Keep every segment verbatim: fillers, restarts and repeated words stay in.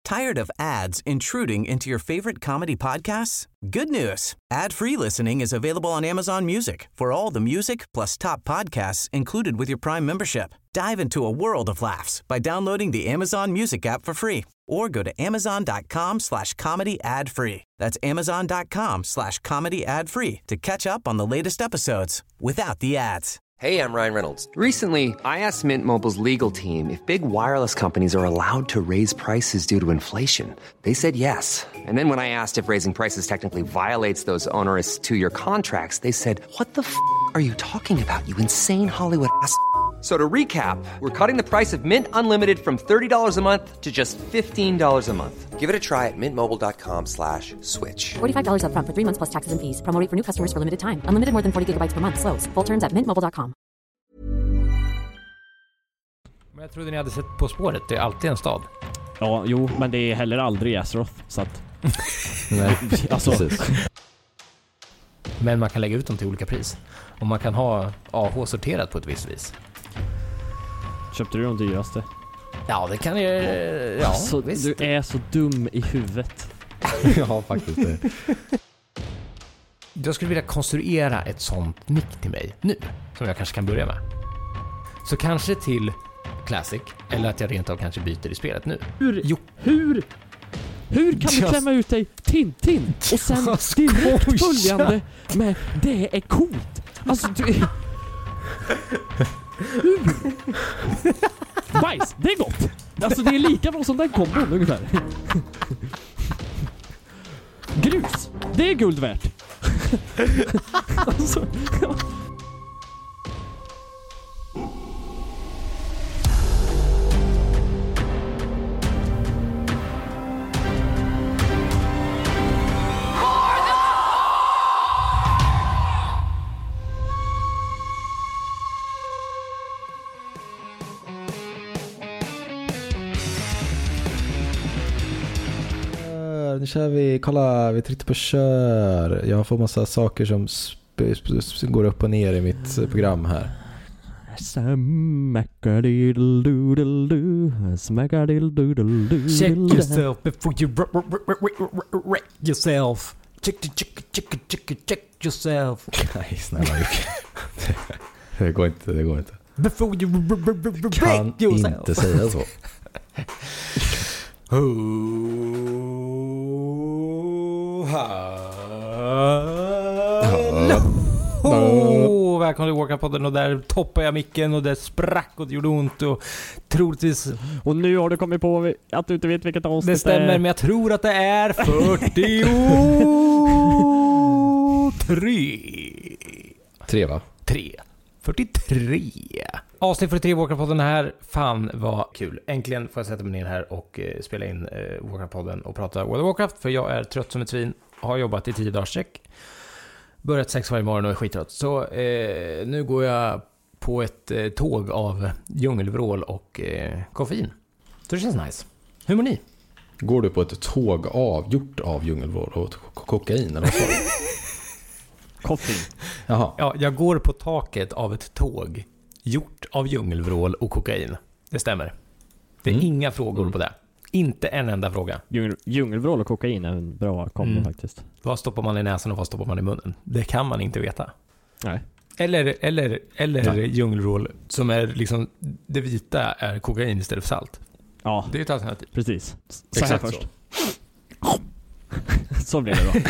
Tired of ads intruding into your favorite comedy podcasts? Good news. Ad-free listening is available on Amazon Music for all the music plus top podcasts included with your Prime membership. Dive into a world of laughs by downloading the Amazon Music app for free or go to amazon.com slash comedy ad free. That's amazon.com slash comedy ad free to catch up on the latest episodes without the ads. Hey, I'm Ryan Reynolds. Recently, I asked Mint Mobile's legal team if big wireless companies are allowed to raise prices due to inflation. They said yes. And then when I asked if raising prices technically violates those onerous two-year contracts, they said, what the f*** are you talking about, you insane Hollywood ass f- So to recap, we're cutting the price of Mint Unlimited from thirty dollars a month to just fifteen dollars a month. Give it a try at mintmobile.com slash switch. forty-five dollars up front for three months plus taxes and fees. Promo rate for new customers for limited time. Unlimited more than forty gigabytes per month. Slows full terms at mint mobile dot com. Men jag trodde ni hade sett På spåret. Det är alltid en stad. Ja, jo, men det är heller aldrig Azeroth, så att... Nej, alltså... precis. Men man kan lägga ut dem till olika pris. Och man kan ha A H sorterat på ett visst vis. Köpte du de dyraste? Ja, det kan ju... Ja, alltså, visst. Du är så dum i huvudet. Ja, faktiskt det. Jag skulle vilja konstruera ett sånt nick till mig nu, som jag kanske kan börja med. Så kanske till Classic, eller att jag rent av kanske byter i spelet nu. Hur? Jo. Hur? Hur kan du Just... klämma ut dig Tintin och sen direkt följande med det är coolt? Alltså du är... Hur? Bajs, det är gott. Alltså det är lika bra som den kombon ungefär. Grus, det är guld värt. Alltså, ja. Nu kör vi, kolla, vi tryckte på kör. Jag får massa saker som sp- sp- sp- går upp och ner i mitt program här. Smackadiddle-doodle-doo, smackadiddle-doodle-doo. Check yourself before you wreck yourself. Check, check, check, check, check yourself. Nej, snälla Jocke. Det går inte, det går inte. Before you wreck Kan yourself. inte säga så. Oh, välkommen till Warcraft-podden. Och där toppade jag micken och det sprack och det gjorde ont och troligtvis... Och nu har du kommit på att du inte vet vilket avsnitt det stämmer, är. men jag tror att det är fyrtiotre. Tre va? Tre. fyrtiotre. Avsnitt fyrtiotre Warcraft-podden här. Fan vad kul. Äntligen får jag sätta mig ner här och eh, spela in eh, Warcraft-podden och prata World of Warcraft. För jag är trött som ett svin. Har jobbat i tio dagars sträck. Börjat sex varje morgon och är skittrött. Så eh, nu går jag på ett eh, tåg av djungelvrål och eh, koffein. Så det känns nice. Hur mår ni? Går du på ett tåg av, gjort av djungelvrål och k- kokain eller vad sa du? Koffein. Jaha. Ja, jag går på taket av ett tåg gjort av djungelvrål och kokain. Det stämmer. Det är Mm. inga frågor Mm. på det. Inte en enda fråga. Djungel, djungelvrål och kokain är en bra kombo Mm. faktiskt. Vad stoppar man i näsan och vad stoppar man i munnen? Det kan man inte veta. Nej. Eller, eller, eller Nej. djungelvrål som är liksom, det vita är kokain istället för salt. Ja, Det är ett alternativ. precis. Så Exakt här först. Så. så blir det då.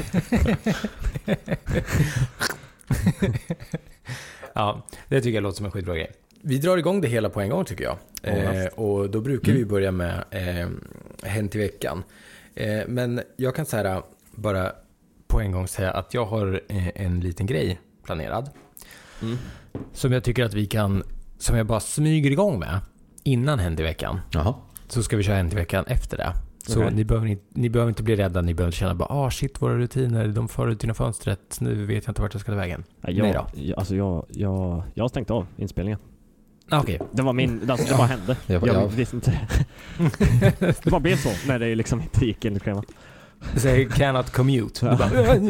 Ja, det tycker jag låter som en skitbra grej. Vi drar igång det hela på en gång tycker jag. Eh, och då brukar vi börja med eh, Hänt i veckan. Eh, men jag kan säga bara på en gång säga att jag har eh, en liten grej planerad. Mm. Som jag tycker att vi kan, som jag bara smyger igång med innan Hänt i veckan. Jaha. Så ska vi köra Hänt i veckan efter det. Så Okej. ni, behöver inte, ni behöver inte bli rädda. Ni behöver känna bara, ah shit, våra rutiner, de för ut genom fönstret. Nu vet jag inte vart jag ska ta vägen. Nej, Nej jag, då. jag, alltså jag, jag, jag har stängt av inspelningen. Ah, Okej. Det var min, alltså det bara hände. Jag- Jag, jag- visste inte. Det bara blev så när det liksom inte gick enligt schemat. Det säger cannot commute. Du bara,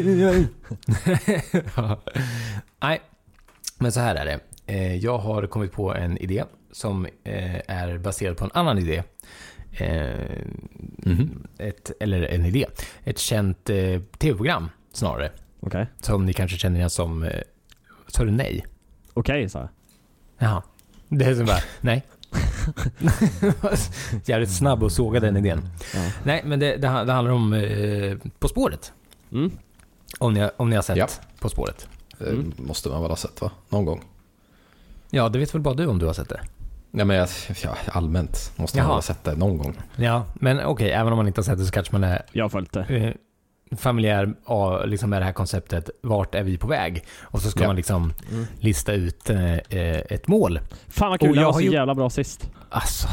ja. Nej, men så här är det. Eh, Jag har kommit på en idé som eh, är baserad på en annan idé. eh, Mhm. ett, eller en idé. Ett känt eh, tv-program snarare. Okej. Som ni kanske känner igen som... Eh, sa du nej? Okej, så. Jaha. Det är som bara, nej. Jävligt snabb och såga den idén. Ja. Nej, men det, det, det handlar om eh, På spåret. Mm. Om ni, om ni har sett Ja. På spåret. Mm. Måste man väl ha sett, va? Någon gång. Ja, det vet väl bara du om du har sett det. Ja, men jag, ja, allmänt måste man Jaha. ha sett det någon gång. Ja, men okej, okay, även om man inte har sett det så kanske man är Jag har följt det. eh, familjär ja, liksom med det här konceptet, vart är vi på väg? Och så ska Ja. man liksom Mm. lista ut eh, ett mål. Fan vad kul, Och det jag var har så ju- jävla bra sist. Alltså.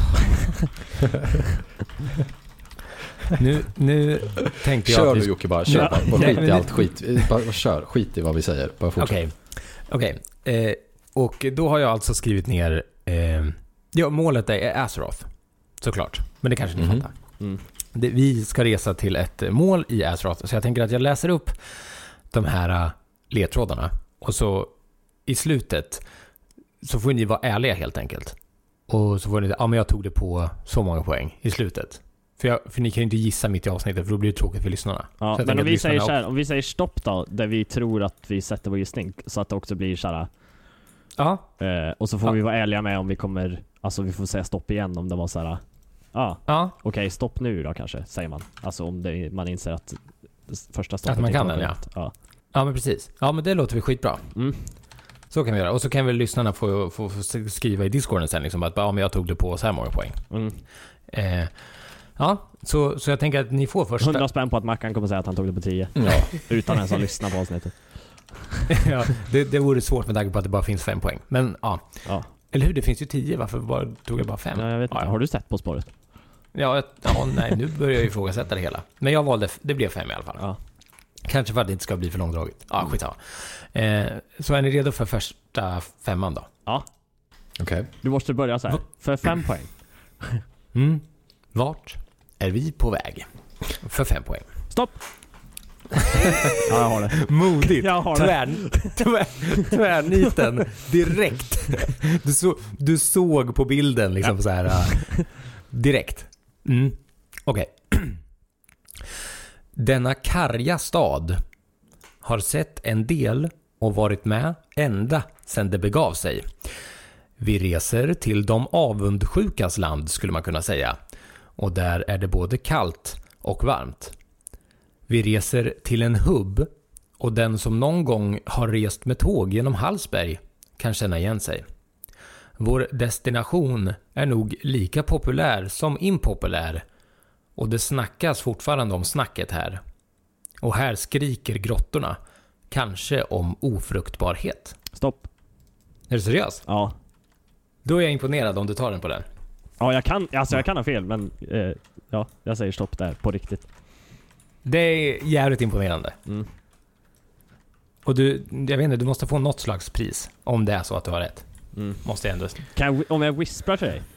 nu, nu tänkte jag... Kör att vi- du Jocke, bara kör. Ja. Bara, bara Nej, skit men i det- allt, skit. Bara kör, skit i vad vi säger. Bara fortsätt. Okej, okej. Eh, och då har jag alltså skrivit ner... Eh, ja, målet är Azeroth. Såklart. Men det kanske ni Mhm. fattar. Mm. Det, vi ska resa till ett mål i Azeroth. Så jag tänker att jag läser upp de här uh, ledtrådarna. Och så i slutet så får ni vara ärliga helt enkelt. Och så får ni ja men jag tog det på så många poäng i slutet. För, jag, för ni kan ju inte gissa mitt i avsnittet för då blir det tråkigt för lyssnarna. Ja, Så jag men tänker om att vi, säger lyssnarna så här, om vi säger stopp då, där vi tror att vi sätter vår gissning, så att det också blir så här. Ja, Eh, och så får Ja. vi vara ärliga med om vi kommer, alltså vi får säga stopp igen om det var så här. Ja, ja. okej, stopp nu då kanske, säger man. Alltså om det, man inser att det första stoppet Att man inte kan var den, skönt. Ja. Ja, men precis. Ja, men det låter väl skitbra. Mm. Så kan vi göra. Och så kan väl lyssnarna få, få, få skriva i Discorden sen liksom att ja, men jag tog det på så här många poäng. Mm. Eh, ja, så, så jag tänker att ni får första... hundra spänn på att Mackan kommer säga att han tog det på tio. Ja. Utan ens att lyssna på avsnittet. ja, det, det vore svårt med tanke på att det bara finns fem poäng. Men ja. Ja. Eller hur, det finns ju tio. Varför bara, tog jag bara fem? Ja, jag vet inte. Ja, Har du sett På spåret? ja, jag- ja, nej, nu börjar jag ifrågasätta det hela. Men jag valde, det blev fem i alla fall. Ja. Kanske för att det inte ska bli för långdraget. Ja, skitsamma. Eh, så är ni redo för första femman då? Ja. Okej. Du måste börja så här. Va? För fem poäng. Mm. Vart är vi på väg? För fem poäng. Stopp! Ja, jag har det. Modigt. Jag har det. Tvär, tvär, tvärniten. Direkt. Du, så, du såg på bilden liksom Ja. så här. Uh, direkt. Mm. Okej. Denna karga stad har sett en del och varit med ända sedan det begav sig. Vi reser till de avundsjukas land skulle man kunna säga. Och där är det både kallt och varmt. Vi reser till en hubb och den som någon gång har rest med tåg genom Hallsberg kan känna igen sig. Vår destination är nog lika populär som impopulär och det snackas fortfarande om snacket här. Och här skriker grottorna, kanske om ofruktbarhet. Stopp. Är du seriös? Ja. Då är jag imponerad om du tar den på den. Ja, jag kan, alltså jag kan ha fel, men eh, ja, jag säger stopp där, på riktigt. Det är jävligt imponerande. Mm. Och du, jag vet inte, du måste få något slags pris om det är så att du har rätt. Mm. Måste jag ändå... Kan jag, om jag whisprar till dig?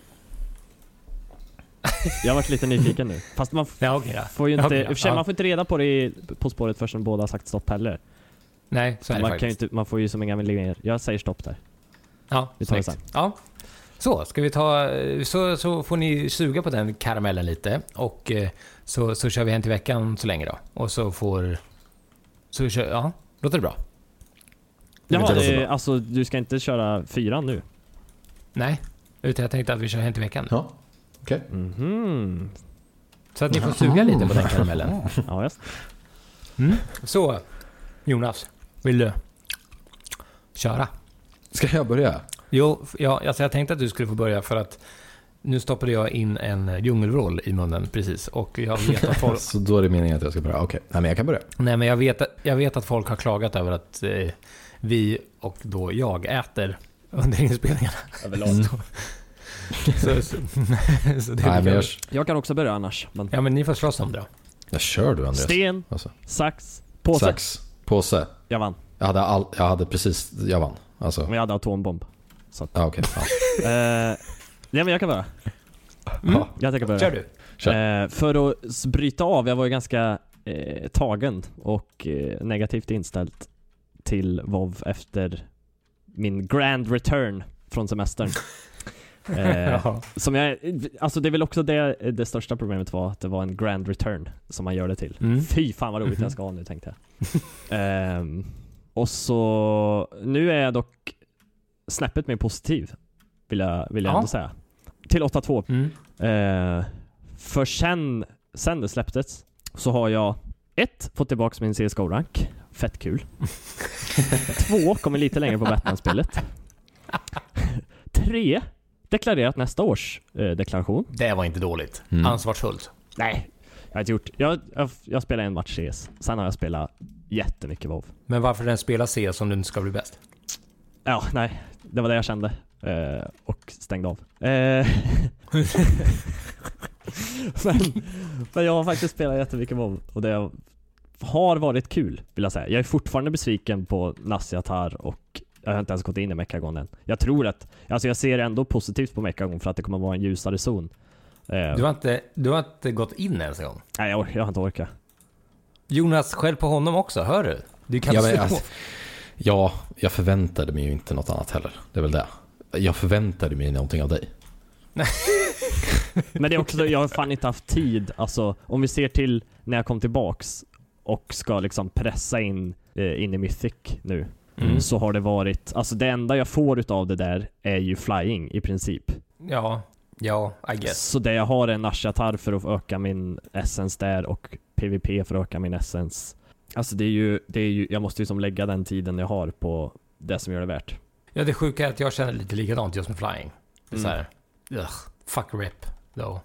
Jag har varit lite nyfiken nu. Fast man f- Ja, okej då. får ju inte, Okej, i och för sig, ja. man får inte reda på det i, På spåret förrän båda har sagt stopp heller. Nej, så är det Man, kan ju faktiskt. inte, man får ju som inga millimeter. Jag säger stopp där. Ja, Vi tar det snyggt. Ja. Så, ska vi ta... Så, så får ni suga på den karamellen lite. Och eh, så, så kör vi hem till veckan så länge då. Och så får... Så kör... Ja, låter det bra? Jaha, låter det, bra. alltså du ska inte köra fyran nu? Nej, utan jag tänkte att vi kör hem till veckan. Ja. Okej. Mhm. Så att ni får suga lite på den karamellen. Ja, just. Mm. Så, Jonas, vill du köra? Ska jag börja? Jo, ja, alltså jag tänkte att du skulle få börja för att nu stoppade jag in en djungelvrål i munnen precis och jag vet att folk... Så då är det meningen att jag ska börja. Okej, nej men jag kan börja. Nej, men jag vet, jag vet att folk har klagat över att eh, vi och då jag äter under inspelningarna. Överlag. Mm. Så, så, så det Nej, men jag, Jag kan också börja annars. Men... Ja, men ni får slåss om det då. jag kör du Andreas. Sten, Alltså. sax, påse. Sax, påse. Jag vann. Jag hade, all, jag hade precis, jag vann. Alltså, Men jag hade atombomb. Så att, ja okej. Ja. eh, ja, men jag kan börja. Mm. Ja, Jag tänker börja. Kör du. Kör. Eh, för att s- bryta av, jag var ju ganska eh, tagen och eh, negativt inställd till WoW efter min grand return från semestern. Eh, som jag, alltså det är väl också det, det största problemet var att det var en grand return som man gör det till. Mm. Fy fan vad roligt jag ska ha nu, tänkte jag. eh, och så nu är jag dock snäppet mer positiv, vill jag, vill jag Ja. ändå säga. Till åtta två. Mm. Eh, för sen, sen det släpptes så har jag ett, fått tillbaka min C S G O-rank. Fett kul. Två, kommer lite längre på Batman-spelet. Tre, deklarerat nästa års eh, deklaration. Det var inte dåligt. Mm. Ansvarsfullt. Nej, jag har inte gjort. Jag, jag, jag spelar en match C S. Sen har jag spelat jättemycket WoW. Men varför den spelar C S om du inte ska bli bäst? Ja, nej. Det var det jag kände. Eh, och stängde av. Eh, men, men jag har faktiskt spelat jättemycket WoW. Och det har varit kul, vill jag säga. Jag är fortfarande besviken på Nasyatar och jag har inte ens gått in i Mechagon än. Jag tror att, alltså jag ser ändå positivt på Mechagon för att det kommer vara en ljusare zon. Eh, Du har inte, du har inte gått in ens en gång. nej, jag, jag har inte orkat. Jonas, själv på honom också, hör du? Du kan Ja, slå. men, alltså, ja, jag förväntade mig ju inte något annat heller. Det är väl det. Jag förväntade mig någonting av dig. Men det är också, jag har fan inte haft tid. Alltså, om vi ser till när jag kom tillbaks och ska liksom pressa in eh, in i Mythic nu. Mm. Så har det varit, alltså det enda jag får utav det där är ju flying i princip. Ja, ja, I guess. Så det jag har är Nashatar för att öka min essence där och PvP för att öka min essence. Alltså det är ju, det är ju jag måste ju som lägga den tiden jag har på det som gör det värt. Ja, det sjuka är att jag känner lite likadant just med flying. Det är Mm. så här, ugh, fuck rip, though.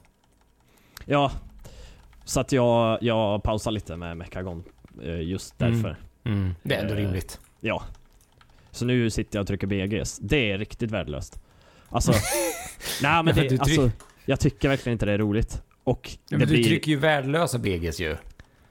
Ja, så att jag, jag pausar lite med Mechagon eh, just Mm. därför. Mm. Det är ändå Eh, rimligt. Ja. Så nu sitter jag och trycker B Gs. Det är riktigt värdelöst. Alltså, nej men Ja, det, du tryck- alltså, jag tycker verkligen inte det är roligt. Och Ja, det men du blir, trycker ju värdelösa B Gs ju.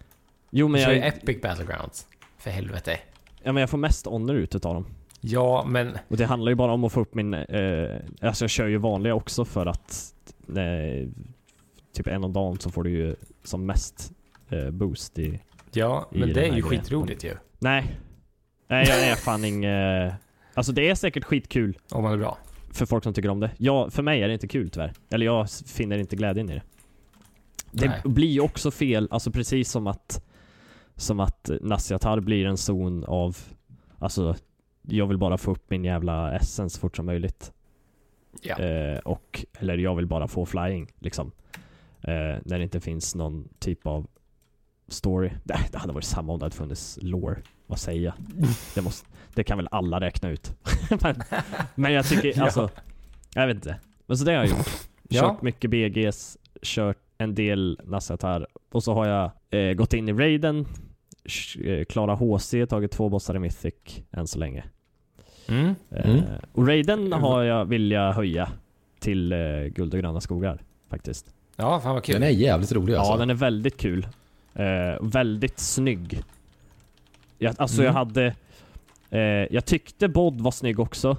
jo men Du kör ju jag, Epic Battlegrounds. För helvete. ja, men jag får mest honor ut utav dem. Ja, men... Och det handlar ju bara om att få upp min, eh, alltså jag kör ju vanliga också för att eh, typ en om dagen så får du ju som mest eh, boost i. Ja, I men det den är här ju grejen. skitroligt ju. Nej. Nej, jag är fan ingen, alltså det är säkert skitkul Om man är bra. för folk som tycker om det. Ja, för mig är det inte kul tyvärr. Eller jag s- finner inte glädjen i det. Det Nej. blir ju också fel, alltså precis som att som att Nasyatar blir en zon av, alltså jag vill bara få upp min jävla essence fort som möjligt. Ja. Eh, och, eller jag vill bara få flying liksom. Eh, när det inte finns någon typ av story. Det, det hade varit samma om det hade funnits lore. Vad säger jag? Det, måste, det kan väl alla räkna ut. men, men jag tycker, alltså jag vet inte. Men så det har jag gjort. Ja. Kört mycket B Gs, kört en del Nasyatar. Och så har jag eh, gått in i Raiden, eh, klara H C, tagit två bossar i Mythic än så länge. Mm. Eh, Mm. och Raiden har jag, vill jag höja till eh, guld och gröna skogar faktiskt. Ja, fan vad kul. Den är jävligt rolig alltså. Ja, den är väldigt kul. Eh, väldigt snygg. Jag, alltså Mm. jag hade eh, jag tyckte Bod var snygg också.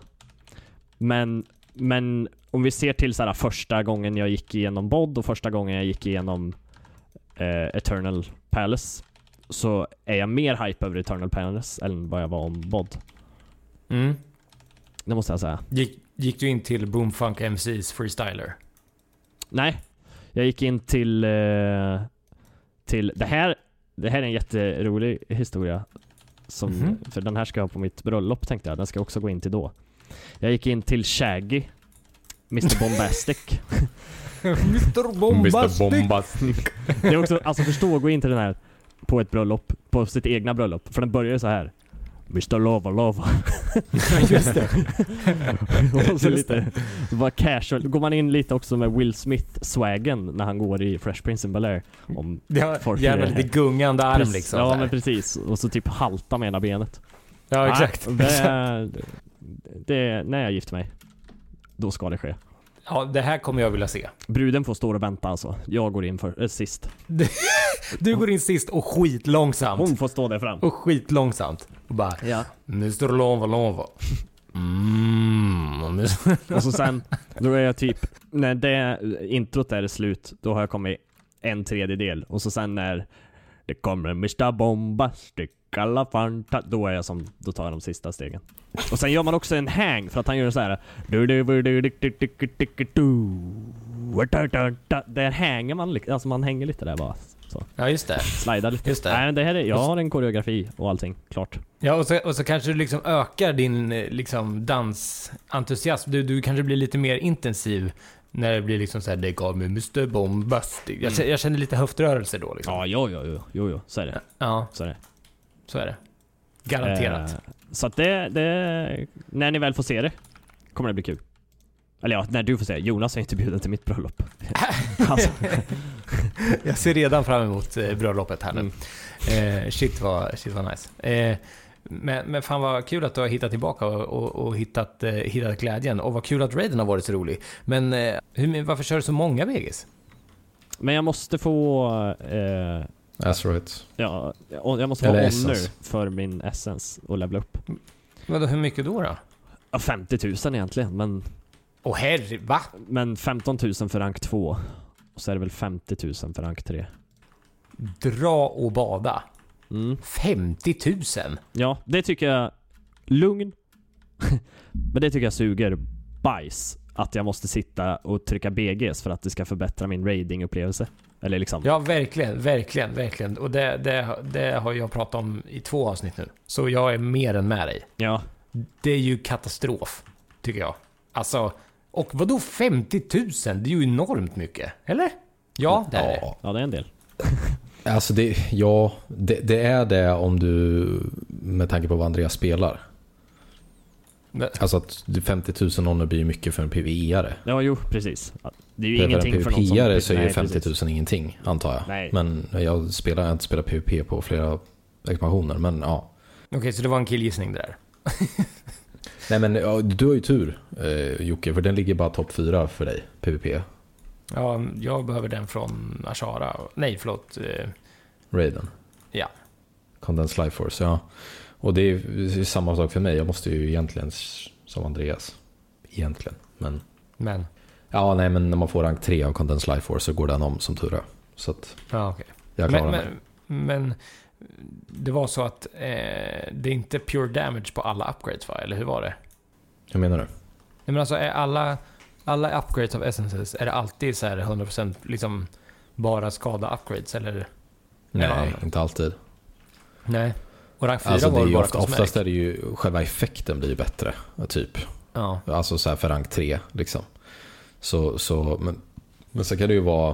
Men men om vi ser till så här, första gången jag gick igenom Bod och första gången jag gick igenom eh, Eternal Palace, så är jag mer hype över Eternal Palace än vad jag var om Bod. Mm. Det måste jag säga. Gick, gick du in till Boomfunk M C's Freestyler? Nej, jag gick in till eh, till det här. Det här är en jätterolig historia som, Mhm. för den här ska jag ha på mitt bröllop tänkte jag. Den ska också gå in till då. Jag gick in till Shaggy, mister Bombastic. mister mister Bombastic. Det är också, alltså förstå att gå in till den här på ett bröllop, på sitt egna bröllop, för den börjar ju så här: mister Lava Lava. Just det. Och så lite bara casual. Då går man in lite också med Will Smith-swaggen när han går i Fresh Prince in Bel-Air. Om Ja, folk gärna är- lite gungande arm Precis. liksom. Ja, så här. men precis. Och så typ halta med ena benet. Ja, exakt. Nej, det, det, när jag gifter mig, då ska det ske. Ja, det här kommer jag vilja se. Bruden får stå och vänta alltså. Jag går in för, äh, sist. Du går in sist och skitlångsamt. Hon får stå där fram. Och skitlångsamt. Och bara, Ja. mister Lava Lava. Mm. Och så sen, då är jag typ, när det introt är slut, då har jag kommit en tredjedel. Och så sen när det kommer mister Bombastic, Galapanta, då är jag som, då tar jag de sista stegen. Och sen gör man också en hang för att han gör så här. Där hänger man, alltså man hänger lite där bara. Så. Ja, just det. Slida lite. Just det. Nej, det här är, jag har en koreografi och allting, klart. Ja, och så, och så kanske du liksom ökar din liksom dansentusiasm. Du, du kanske blir lite mer intensiv när det blir liksom så här, det gav mig mister Bombastic. Jag, jag känner lite höftrörelser då liksom. Ja, jo, jo, jo, jo, jo. Så är det. Ja, Så är det. så är det. Garanterat. Eh, så att det, det, när ni väl får se det, kommer det bli kul. Eller ja, när du får se det. Jonas är inte bjuden till mitt bröllop. Alltså. Jag ser redan fram emot eh, bröllopet här nu. Mm. Eh, shit, vad, shit vad nice. Eh, men, men fan vad kul att du har hittat tillbaka och, och, och hittat, eh, hittat glädjen. Och vad kul att raiden har varit så rolig. Men eh, hur, varför kör du så många Vegas? Men jag måste få... Eh, Asteroids. ja, och jag måste få Eller honor essence. för min essence och levela upp. Vadå, hur mycket då då? Ja, femtio tusen egentligen, men... Åh herre, va? Men femton tusen för rank två. Och så är det väl femtio tusen för rank tre. Dra och bada. Mm. femtio tusen? Ja, det tycker jag... Lugn. Men det tycker jag suger bajs. Att jag måste sitta och trycka B Gs för att det ska förbättra min raiding-upplevelse. Eller liksom... Ja, verkligen, verkligen, verkligen. Och det, det, det har jag pratat om i två avsnitt nu. Så jag är mer än med dig. Ja. Det är ju katastrof, tycker jag. Alltså, och vadå femtio tusen? Det är ju enormt mycket, eller? Ja, det är det. Ja. Ja, det är en del. Alltså det, ja, det, det är det om du, med tanke på vad Andreas spelar. Men, Alltså att femtio tusen honor blir mycket för en PvE-are. Ja, jo, precis. Det är ju För en ingenting för någon som... PvP-are så är ju Nej, femtio precis. tusen ingenting, antar jag. Nej. Men jag spelar jag har inte spelat PvP på flera expansioner, men ja. Okej, så det var en killgissning där. Nej men ja, du har ju tur, eh, Jocke, för den ligger bara topp fyra för dig, PvP. Ja, jag behöver den från Ashara. Nej, förlåt. Eh, Raiden. Ja. Condensed Life Force, ja. Och det är, det är samma sak för mig. Jag måste ju egentligen s- som Andreas. Egentligen. Men Men, ja, nej, men när man får rank tre av Condensed Life Force så går den om som tur är. Så att ja okej. jag klarar Men, mig. men, men det var så att eh, det är inte pure damage på alla upgrades, va? Eller hur var det? Hur menar du? Nej, men alltså är alla, alla upgrades av essences, är det alltid så här hundra procent liksom bara skada upgrades, eller? Nej, Ja. inte alltid. Nej. Och rank fyra Alltså det var är det ju bara ofta, cosmetic. oftast är det ju själva effekten blir ju bättre, typ. Ja. Alltså så här för rank tre liksom. Så, så men, men sen kan det ju vara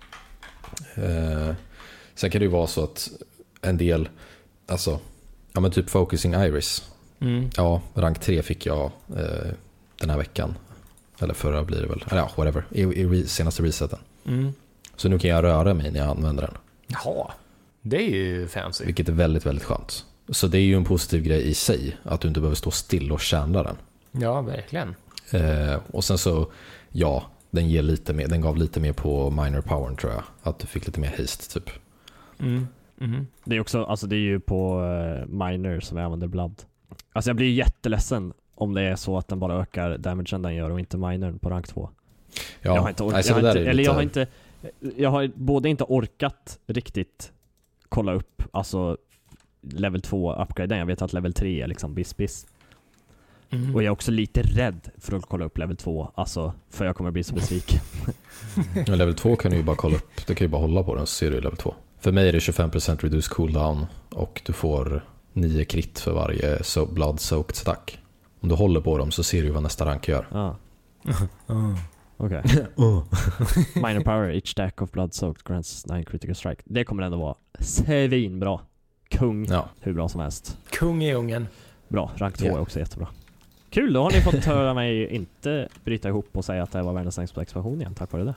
eh, sen kan det ju vara så att en del, alltså ja men typ Focusing Iris. Mm. Ja, rank tre fick jag eh, den här veckan. Eller förra blir det väl. Eller ja, whatever. I, i re, senaste reseten. Mm. Så nu kan jag röra mig när jag använder den. Jaha. Det är ju fancy. Vilket är väldigt, väldigt skönt. Så det är ju en positiv grej i sig. Att du inte behöver stå still och känna den. Ja, verkligen. Eh, och sen så, ja, den, ger lite mer, den gav lite mer på minor power tror jag. Att du fick lite mer haste typ. Mm. Mm. Det är också, alltså det är ju på uh, minor som jag använder blood. Alltså jag blir jätteledsen om det är så att den bara ökar damagen den gör och inte minorn på rank två. Ja, jag har inte, or- alltså jag har det där inte är eller lite- jag har inte jag har både inte orkat riktigt kolla upp alltså level två upgraden. Jag vet att level tre är liksom bis-bis. Mm. Och jag är också lite rädd för att kolla upp level två, alltså för jag kommer bli så besviken. Men level två kan du ju bara kolla upp. Du kan ju bara hålla på den så ser du level två. För mig är det tjugofem procent reduce cooldown. Och du får nio crit för varje so- blood soaked stack. Om du håller på dem så ser du vad nästa rank gör. Ja. Mm. Okej. Minor power, each stack of blood soaked grants nine critical strike. Det kommer ändå vara svinbra. Kung, Ja. hur bra som helst. Kung i ungen. Bra, rank två Ja. är också jättebra. Kul, då har ni fått höra mig inte bryta ihop och säga att det var världens längsta expansion igen, tack vare det.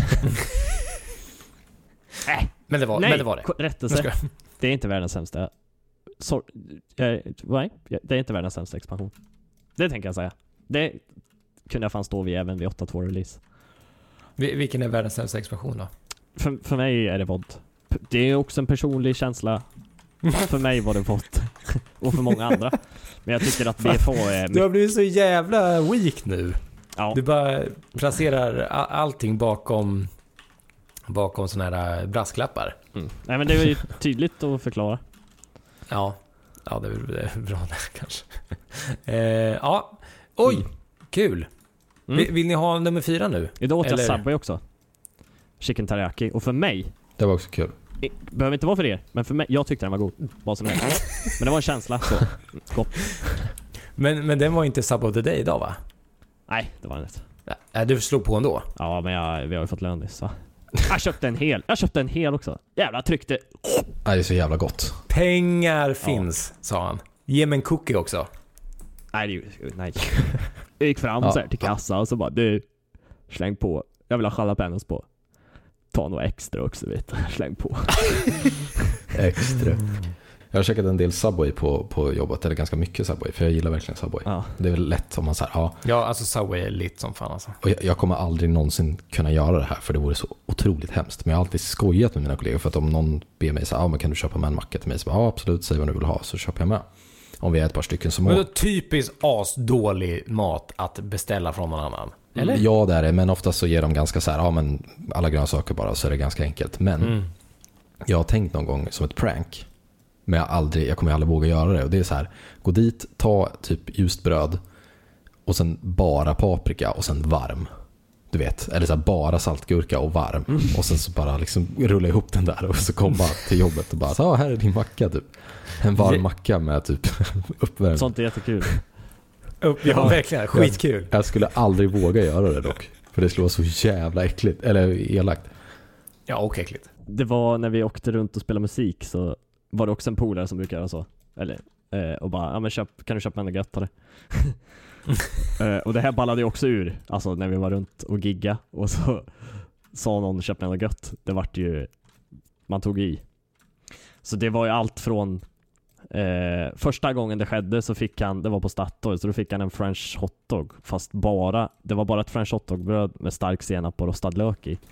Nej, men det var, Nej, men det, var det. ko- Nu rättelse. ska jag- Det är inte världens sämsta. Sorry, eh, nej, det är inte världens sämsta expansion. Det tänker jag säga. Det kunde jag fan stå vid även vid åtta två release. Vil- Vilken är världens sämsta expansion då? För, för mig är det V O D. P- Det är också en personlig känsla. För mig var det V O D. Och för många andra. Men jag tycker att B F H är Du mycket... har blivit så jävla weak nu. Ja, Du bara placerar a- allting bakom bakom såna här brasklappar. mm. Nej men det är ju tydligt att förklara. Ja, ja det är väl bra där kanske. eh, ja, oj, mm. kul. Mm. Vill, vill ni ha nummer fyra nu? Idag åt jag Eller? Subway också. Chicken teriyaki. Och för mig... Det var också kul. Behöver inte vara för er, men för mig, jag tyckte den var god. Vad som helst. Men det var en känsla, så gott. Men, men den var inte Sub of the Day idag, va? Nej, det var den inte. Ja, du slog på ändå? Ja, men jag, vi har ju fått lön så. Jag köpte en hel. Jag köpte en hel också. Jävla tryckte. Nej, det är så jävla gott. Pengar finns, ja. sa han. Ge mig en cookie också. Nej, det, nej. Jag gick fram ja. så här till kassa och så bara, du, släng på. Jag vill ha jalapenos på. Ta något extra också, vet du. Släng på. Extra. Jag har käkat en del Subway på, på jobbet, eller ganska mycket Subway, för jag gillar verkligen Subway. Ja. Det är väl lätt om man säger, ja. Ja, alltså Subway är lite som fan alltså. Och jag, jag kommer aldrig någonsin kunna göra det här, för det vore så otroligt hemskt. Men jag har alltid skojat med mina kollegor, för att om någon ber mig så ja, men kan du köpa med en macka till mig? Så ja, absolut, säg vad du vill ha, så köper jag med. Om vi är ett par stycken som... Men då typiskt asdålig mat att beställa från någon annan. Eller? Ja, det är det, men ofta så ger de ganska så här, ja men alla grönsaker bara, så är det ganska enkelt. Men mm. jag har tänkt någon gång som ett prank, men jag, aldrig, jag kommer aldrig våga göra det. Och det är så här, gå dit, ta typ ljust bröd och sen bara paprika och sen varm. Du vet, eller så här, bara saltgurka och varm. Mm. Och sen så bara liksom rulla ihop den där och så komma till jobbet och bara, så här är din macka typ. En varm yeah. macka med typ uppvärmd. Sånt är jättekul. Ja, verkligen. Skitkul. Jag, jag skulle aldrig våga göra det dock. För det skulle vara så jävla äckligt. Eller elakt. Ja, och äckligt. Det var när vi åkte runt och spelade musik, så var det också en polare som brukar göra så. Eller, eh, och bara, ja men köp, kan du köpa en gött på det? eh, och det här ballade ju också ur. Alltså när vi var runt och gigga. Och så sa någon, köp en gött. Det vart ju, man tog i. Så det var ju allt från Eh, första gången det skedde så fick han, det var på Statoil, så då fick han en French hotdog, fast bara, det var bara ett French hotdogbröd med stark senap och rostad lök i.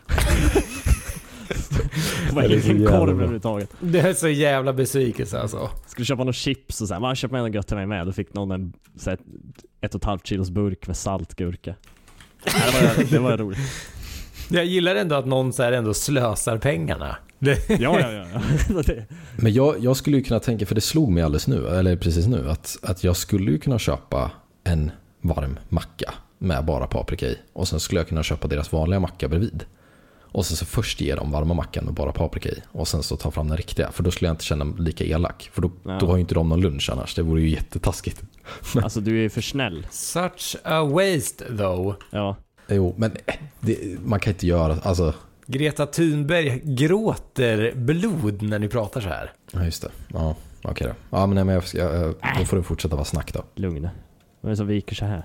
Det var ingen korv överhuvudtaget. Det är så jävla besvikelse alltså. Skulle köpa några chips och så här, man köpte en gött till mig med. Då fick någon en så här, ett och ett halvt kilos burk med saltgurka. Det var, det var roligt. Jag gillar ändå att någon så här ändå slösar pengarna. ja, ja, ja. Men jag, jag skulle ju kunna tänka, för det slog mig alldeles nu, eller precis nu, att, att jag skulle ju kunna köpa en varm macka med bara paprika i. Och sen skulle jag kunna köpa deras vanliga macka bredvid. Och sen så först ge dem varma mackan med bara paprika i. Och sen så ta fram den riktiga. För då skulle jag inte känna lika elak. För då, ja. då har ju inte de någon lunch annars. Det vore ju jättetaskigt. Alltså du är för snäll. Such a waste though. Ja. Jo, men det, man kan inte göra, alltså... Greta Thunberg gråter blod när ni pratar så här. Ja, just det. Ja, okej okay då. Ja, men, nej, men jag, jag, då får du fortsätta vara snack då. Lugna. Vad är det som viker så här?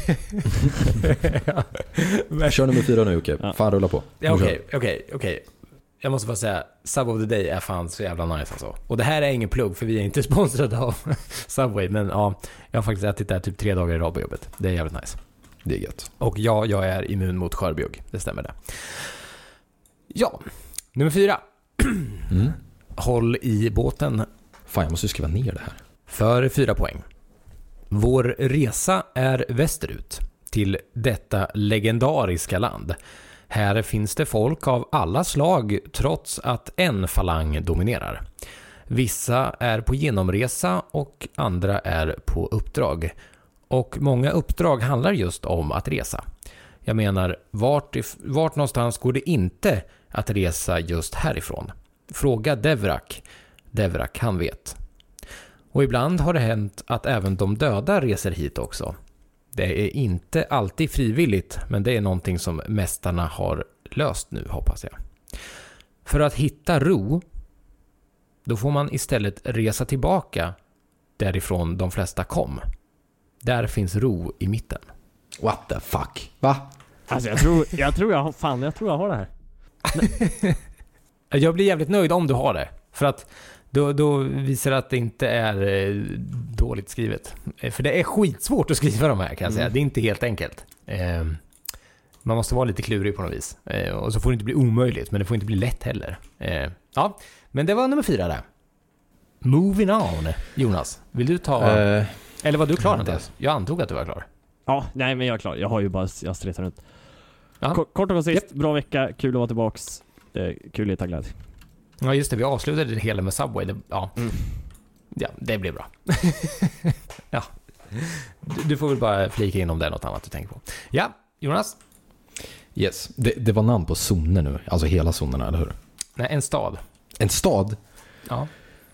ja. men... Kör nummer fyra nu, Jocke. Ja. Fan, rulla på. Ja, okej, okej, okej. Jag måste bara säga, Sub of the Day är fan så jävla nice alltså. Och det här är ingen plugg, för vi är inte sponsrade av Subway. Men ja, jag har faktiskt ätit det här typ tre dagar i rad på jobbet. Det är jävligt nice. Det är gött. Och ja, jag är immun mot skörbjugg. Det stämmer det. Ja, nummer fyra. Mm. Håll i båten. Fan, jag måste skriva ner det här. För fyra poäng. Vår resa är västerut till detta legendariska land. Här finns det folk av alla slag trots att en falang dominerar. Vissa är på genomresa och andra är på uppdrag. Och många uppdrag handlar just om att resa. Jag menar, vart, vart någonstans går det inte att resa just härifrån? Fråga Devrak. Devrak, han vet. Och ibland har det hänt att även de döda reser hit också. Det är inte alltid frivilligt, men det är någonting som mästarna har löst nu, hoppas jag. För att hitta ro, då får man istället resa tillbaka därifrån de flesta kom. Där finns ro i mitten. What the fuck? Va? Alltså jag tror jag tror jag har fan jag tror jag har det här. Jag blir jävligt nöjd om du har det, för att då, då visar det att det inte är eh, dåligt skrivet. För det är skitsvårt att skriva de här, kan jag säga. Mm. Det är inte helt enkelt. Eh, man måste vara lite klurig på något vis. Eh, och så får det inte bli omöjligt, men det får inte bli lätt heller. Eh, ja, men det var nummer fyra där. Moving on. Jonas, vill du ta... Eh, eller var du klar inte? Jag antog att du var klar. Ja, nej men jag är klar. Jag har ju bara jag stretar runt. Kort, kort och konsist, yep. Bra vecka, kul att vara tillbaks. Eh, kul att ta glädje. Ja just det, vi avslutade det hela med Subway. Det, ja. Mm. Ja, det blir bra. Ja. Du, du får väl bara flika in om det är något annat du tänker på. Ja, Jonas? Yes, det, det var namn på zoner nu. Alltså hela zonerna, eller hur? Nej, en stad. En stad? Ja.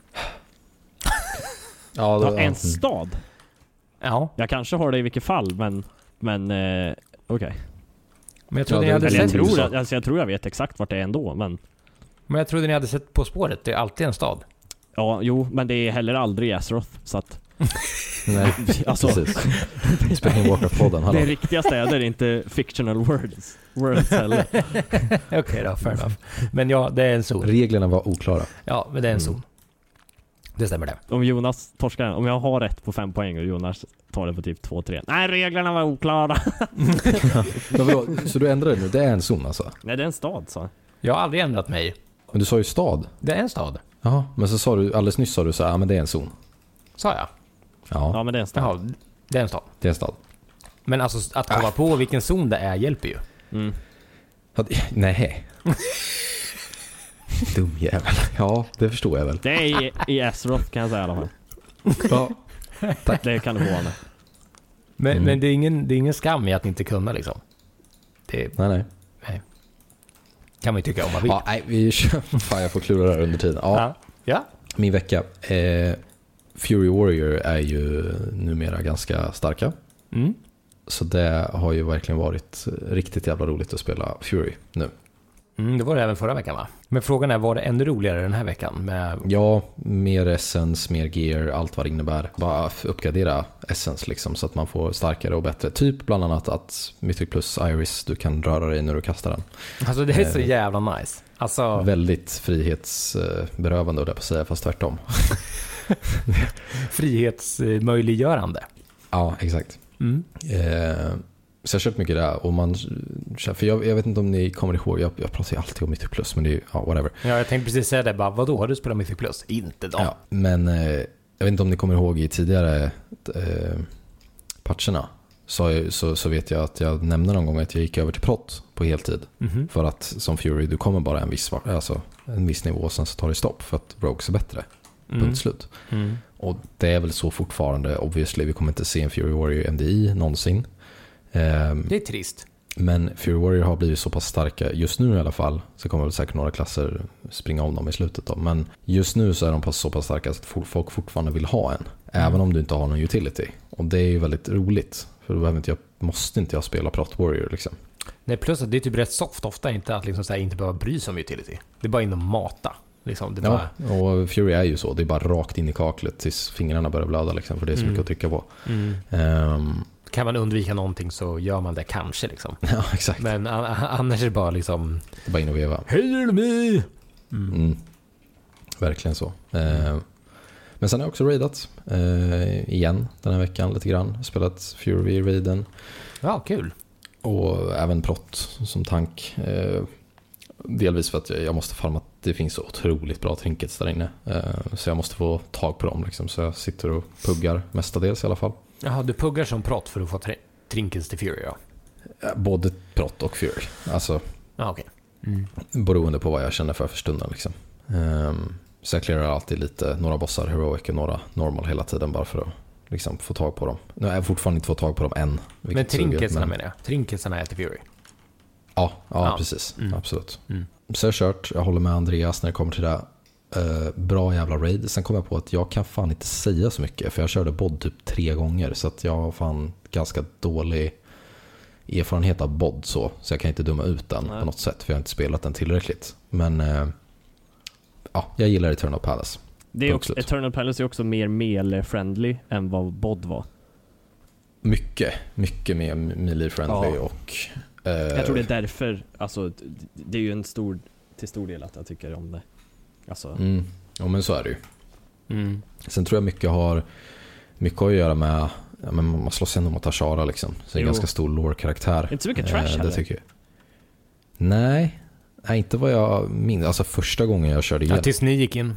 Ja, då, Ja, en stad? Ja. Jag kanske har det i vilket fall, men, men eh, okej. Okay. Men jag trodde Ja, ni det- hade Eller jag sett... tror, att- alltså jag tror jag vet exakt vart det är ändå, men... Men jag trodde ni hade sett På spåret. Det är alltid en stad. Ja, jo, men det är heller aldrig Azeroth, så att... Nej, Alltså, precis. Speaking Warcraft-podden, hallå. det är riktiga städer, inte fictional worlds. Worlds heller. Okej okay, då, fair enough. Men ja, det är en zon. Reglerna var oklara. Ja, men det är en Mm. zon. Det stämmer det. Om Jonas torskar den, om jag har rätt på fem poäng och Jonas tar det på typ två tre. Nej, reglerna var oklara. Men vadå, så du ändrade det nu? Det är en zon alltså? Nej, det är en stad, så. Jag har aldrig ändrat mig. Men du sa ju stad. Det är en stad. Jaha, men så sa du, alldeles nyss sa du så här, ja men det är en zon. Sa jag? Ja, Ja, men det är en stad. Jaha, det är en stad. det är en stad. Men alltså att komma på vilken zon det är hjälper ju. Mm. Ja, det- Nej. Dum jävel. Ja, det förstår jag väl. Det är i, i Azeroth, kan jag säga i alla fall. Ja. Det kan du få med. Men, Mm. men det, är ingen, det är ingen skam i att inte kunna liksom. Det Nej, nej. kan man ju tycka om man vill. Ja, nej, vi kör. Fan, jag får klura där under tiden. Ja, Ja. Ja. min vecka. Eh, Fury Warrior är ju numera ganska starka. Mm. Så det har ju verkligen varit riktigt jävla roligt att spela Fury nu. Mm, det var det även förra veckan va? Men frågan är, var det ännu roligare den här veckan? Med... Ja, mer essence, mer gear, allt vad det innebär. Bara uppgradera essence liksom, så att man får starkare och bättre. Typ bland annat att Mythic Plus Iris, du kan röra dig när du kastar den. Alltså det är så jävla nice. Alltså... Väldigt frihetsberövande, och det på att säga, fast tvärtom. Frihetsmöjliggörande. Ja, exakt. Mm. Eh, så jag har kört mycket där. Och man, för jag, jag vet inte om ni kommer ihåg, jag, jag pratar ju alltid om Mythic Plus, men det är ju, ja, whatever. Ja, jag tänkte precis säga det. Bara, vadå, har du spelat Mythic Plus? Inte då. Ja, men eh, jag vet inte om ni kommer ihåg i tidigare eh, patcherna. Så, så, så vet jag att jag nämnde någon gång att jag gick över till prott på heltid. Mhm. För att som Fury, du kommer bara en viss, alltså, en viss nivå och sen så tar det stopp för att Rogues är bättre. Mm. Punkt slut. Mm. Och det är väl så fortfarande, obviously. Vi kommer inte se en Fury Warrior M D I någonsin. Ehm, Det är trist. men Fury Warrior har blivit så pass starka just nu i alla fall. Så kommer väl säkert några klasser springa om dem i slutet då. Men just nu så är de så pass starka att folk fortfarande vill ha en. Även om du inte har någon utility. Och det är ju väldigt roligt. För då behöver inte jag, måste inte jag spela Prot Warrior liksom. Nej, plus att det är typ rätt soft ofta inte att liksom så här, inte behöva bry sig om utility. Det är bara in och mata. Liksom, det är bara... Ja, och Fury är ju så. Det är bara rakt in i kaklet tills fingrarna börjar blöda liksom. För det är så Mm. mycket att trycka på. Mm. Ehm, Kan man undvika någonting så gör man det kanske liksom. ja, exakt. Men a- a- annars är det bara liksom... Det är bara in och veva. Heal me! Mm. Mm. Verkligen så. Eh, men sen har jag också raidat eh, igen den här veckan lite grann. Spelat Fury i raiden. Ja, kul. Och även prott som tank. Eh, delvis för att jag, jag måste farma att det finns så otroligt bra trinkets där inne. Eh, så jag måste få tag på dem liksom. Så jag sitter och puggar mestadels i alla fall. Jaha, du puggar som prott för att få tri- trinkets till Fury, ja. Eh, både prott och Fury. Alltså Ja, okej. Mm. beroende på vad jag känner för för stunden liksom. Eh, så jag clearar alltid lite, några bossar heroic och några normal hela tiden bara för att liksom få tag på dem. Nu har jag fortfarande inte fått tag på dem än. Men vilket suger, trinketsarna men- menar jag. Trinketsarna är till Fury. Ja, ja, Ja. precis. Mm. Absolut. Mm. Så jag har kört, jag håller med Andreas när det kommer till det. Uh, bra jävla raid. Sen kom jag på att jag kan fan inte säga så mycket. För jag körde bod typ tre gånger. Så att jag har fan ganska dålig erfarenhet av bod så. Så jag kan inte döma ut den Nej. på något sätt. För jag har inte spelat den tillräckligt. Men uh, ja, jag gillar Eternal Palace. Det är Punkt också, slut. Eternal Palace är också mer melee-friendly än vad bod var. Mycket, mycket mer melee-friendly Ja. och... eh, Jag tror det är därför, alltså d- det är ju en stor, till stor del att jag tycker om det. Alltså, Mm, ja men så är det ju. Mm. Sen tror jag mycket har mycket att göra med, ja, men man slåss ändå mot Ashara liksom. Så det är en Jo. ganska stor lore-karaktär. inte så mycket trash Eh, heller. det tycker jag. Nej, nej, inte vad jag minns. Alltså första gången jag körde Ja, igen. tills ni gick in.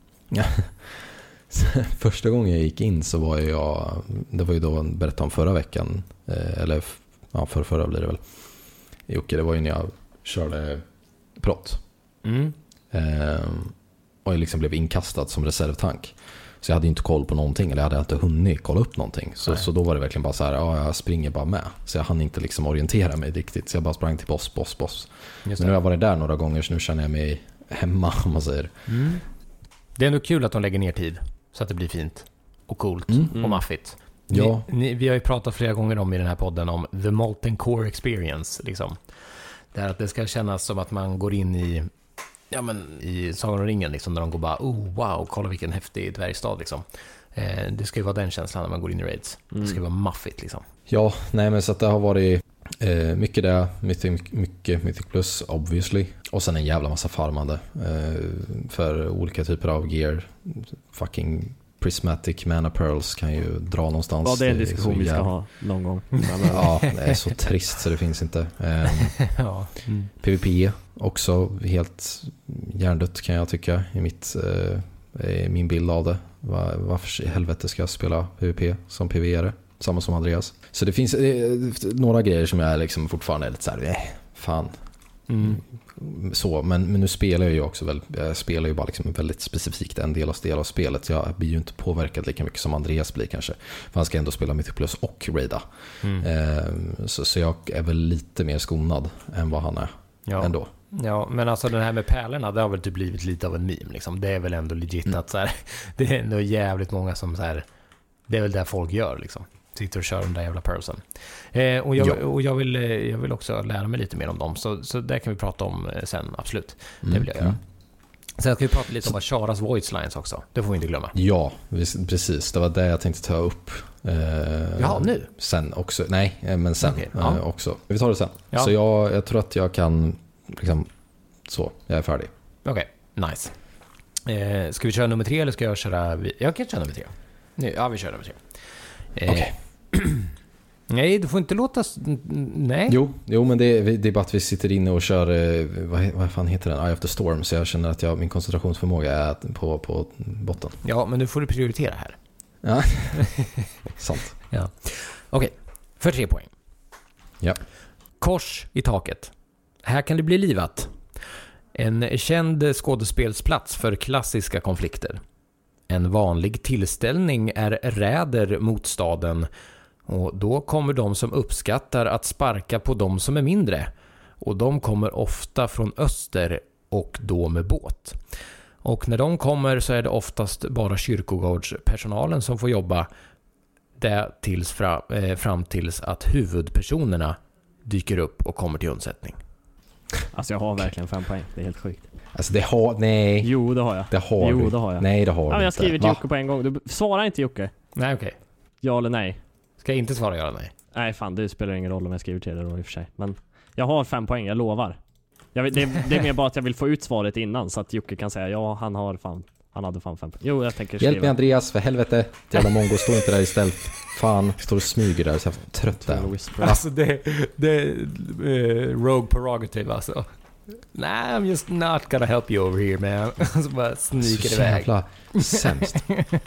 Första gången jag gick in så var jag, det var ju då jag berättade om förra veckan. Eh, eller ja, för förra blir det väl. Jocke, det var ju när jag körde prott. Mm. Eh, och jag liksom blev inkastad som reservtank. Så jag hade inte koll på någonting, eller jag hade inte hunnit kolla upp någonting. Så, så då var det verkligen bara så här, ja, jag springer bara med. Så jag hann inte liksom orientera mig riktigt. Så jag bara sprang till boss, boss, boss. Men nu har jag varit där några gånger, så nu känner jag mig hemma, om man säger. Mm. Det är ändå kul att de lägger ner tid så att det blir fint och coolt mm. och maffigt. Ni, ja. ni, vi har ju pratat flera gånger om i den här podden om the Molten Core Experience. Liksom. Det här att det ska kännas som att man går in i ja, men, i Sagan om ringen, liksom, där de går bara, oh wow, kolla vilken häftig dvärgstad. Liksom. Eh, det ska ju vara den känslan när man går in i raids. Mm. Det ska vara maffigt. Liksom. Ja, nej men så att det har varit eh, mycket det, mycket, mycket Mythic Plus, obviously. Och sen en jävla massa farmande eh, för olika typer av gear. Fucking Prismatic Mana Pearls kan ju dra någonstans. Ja, det är en diskussion vi ska ha någon gång. Ja, det är så trist så det finns inte. Eh, ja. mm. PvP också helt hjärndött kan jag tycka i mitt, eh, min bild av det. Var, varför i helvete ska jag spela PvP som PvE-are? Samma som Andreas. Så det finns eh, några grejer som jag liksom fortfarande är lite så här, eh, fan. Mm. Så, men, men nu spelar jag ju också väl, jag spelar ju bara liksom väldigt specifikt en del av, del av spelet. Jag blir ju inte påverkad lika mycket som Andreas blir kanske. För han ska ändå spela Mythic Plus och Raida. Mm. Eh, så, så jag är väl lite mer skonad än vad han är ja. ändå. Ja, men alltså den här med pärlorna, det har väl typ blivit lite av en meme liksom. Det är väl ändå legit mm. att så här, det är ändå jävligt många som så här, det är väl det folk gör liksom. Sitter och kör den där jävla pearlsen. Eh, och jag, ja. och jag, vill, jag vill också lära mig lite mer om dem. Så, så det kan vi prata om sen, absolut. Mm. Det vill jag göra. Mm. Sen ska vi prata lite om Asharas Voice Lines också. Det får vi inte glömma. Ja, precis. Det var det jag tänkte ta upp. Eh, ja, nu? Sen också. Nej, men sen okay, ja. eh, också. Vi tar det sen. Ja. Så jag, jag tror att jag kan liksom, så, jag är färdig. Okej, okay, nice. Eh, ska vi köra nummer tre eller ska jag köra... Jag kan köra nummer tre. Ja, vi kör nummer tre. Okej. Okay. Nej, du får inte låta... Nej. Jo, jo men det, det är bara att vi sitter inne och kör... Vad, vad fan heter den? Eye of the Storm. Så jag känner att jag, min koncentrationsförmåga är på, på botten. Ja, men nu får du prioritera här. Ja, sant. Ja. Okej, okay. För tre poäng. Ja. Kors i taket. Här kan det bli livat. En känd skådespelsplats för klassiska konflikter. En vanlig tillställning är räder mot staden och då kommer de som uppskattar att sparka på de som är mindre och de kommer ofta från öster och då med båt. Och när de kommer så är det oftast bara kyrkogårdspersonalen som får jobba det tills fram, eh, fram tills att huvudpersonerna dyker upp och kommer till undsättning. Alltså jag har verkligen fem poäng, det är helt sjukt. Alltså det har, nej. Jo, det har jag. Det har jo, du. det har jag. Nej, det har ja, du men jag inte. skriver till Jocke på en gång. Du svarar inte Jocke. Nej, okej. Okay. Ja eller nej? Ska jag inte svara ja eller nej? Nej, fan, det spelar ingen roll om jag skriver till det då i och för sig. Men jag har fem poäng, jag lovar. Jag, det, det är mer bara att jag vill få ut svaret innan så att Jocke kan säga ja, han har fan, han hade fan fem poäng. Jo, jag tänker skriva. Hjälp mig Andreas, för helvete. Jävla mongo, stå inte där istället. Fan, står och smyger där så jag är trött där. Alltså det, det är uh, rogue prerogative alltså. Nej, I'm just not gonna help you over here, man. Så bara sniker så iväg. Jävla sämst.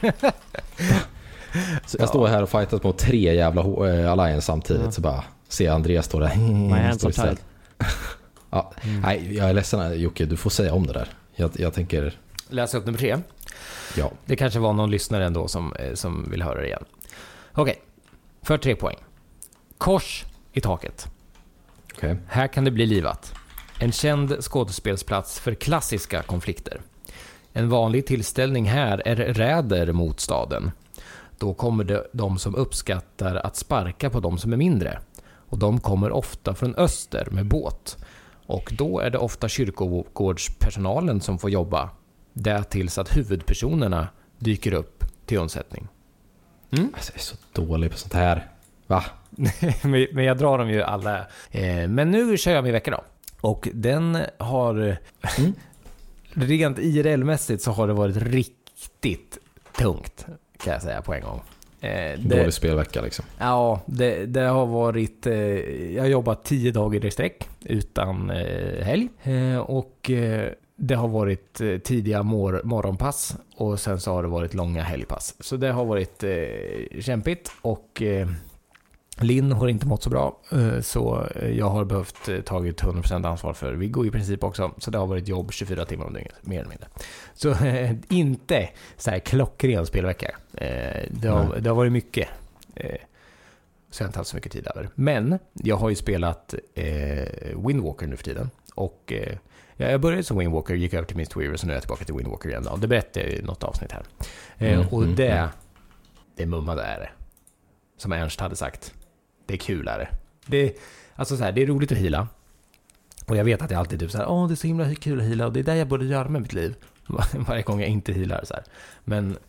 Så jag står här och fightas mot tre jävla uh, alliance samtidigt. Ja. Så bara ser Andreas stå där. My hands are tied. Ja, mm. Nej, jag är ledsen Jocke, du får säga om det där. Jag, jag tänker... Läsa upp nummer tre. Ja. Det kanske var någon lyssnare ändå som, som vill höra det igen. Okej, okay. För tre poäng. Kors i taket. Okay. Här kan det bli livat. En känd skådespelsplats för klassiska konflikter. En vanlig tillställning här är räder mot staden. Då kommer det de som uppskattar att sparka på de som är mindre. Och de kommer ofta från öster med båt. Och då är det ofta kyrkogårdspersonalen som får jobba. Det tills att huvudpersonerna dyker upp till undsättning. Mm? Alltså, jag är så dålig på sånt här. Va? Men jag drar dem ju alla. Men nu kör jag min vecka då. Och den har... Mm. Rent I R L-mässigt så har det varit riktigt tungt, kan jag säga på en gång. Eh, det, Dålig spelvecka liksom. Ja, det, det har varit... Eh, jag har jobbat tio dagar i sträck utan eh, helg. Eh, och eh, det har varit eh, tidiga mor- morgonpass och sen så har det varit långa helgpass. Så det har varit eh, kämpigt och... Eh, Linn har inte mått så bra, så jag har behövt tagit hundra procent ansvar för Viggo i princip också, så det har varit jobb tjugofyra timmar om dygnet, mer eller mindre. Så eh, inte så här klockren spelvecka. Eh, det, har, det har varit mycket, eh, så jag har inte haft så mycket tid över. Men jag har ju spelat eh, Windwalker nu för tiden, och eh, jag började som Windwalker, gick över till Mistweaver, så nu är jag tillbaka till Windwalker igen. Det berättade jag i något avsnitt här. Eh, mm, och mm, det, mm. det mummade är det. Som Ernst hade sagt. Det är kul är det. Det, alltså så här, det är roligt att heala. Och jag vet att jag alltid typ så här, åh det är så himla kul att heala, och det är det jag borde göra med mitt liv. Varje gång jag inte healar så här. Men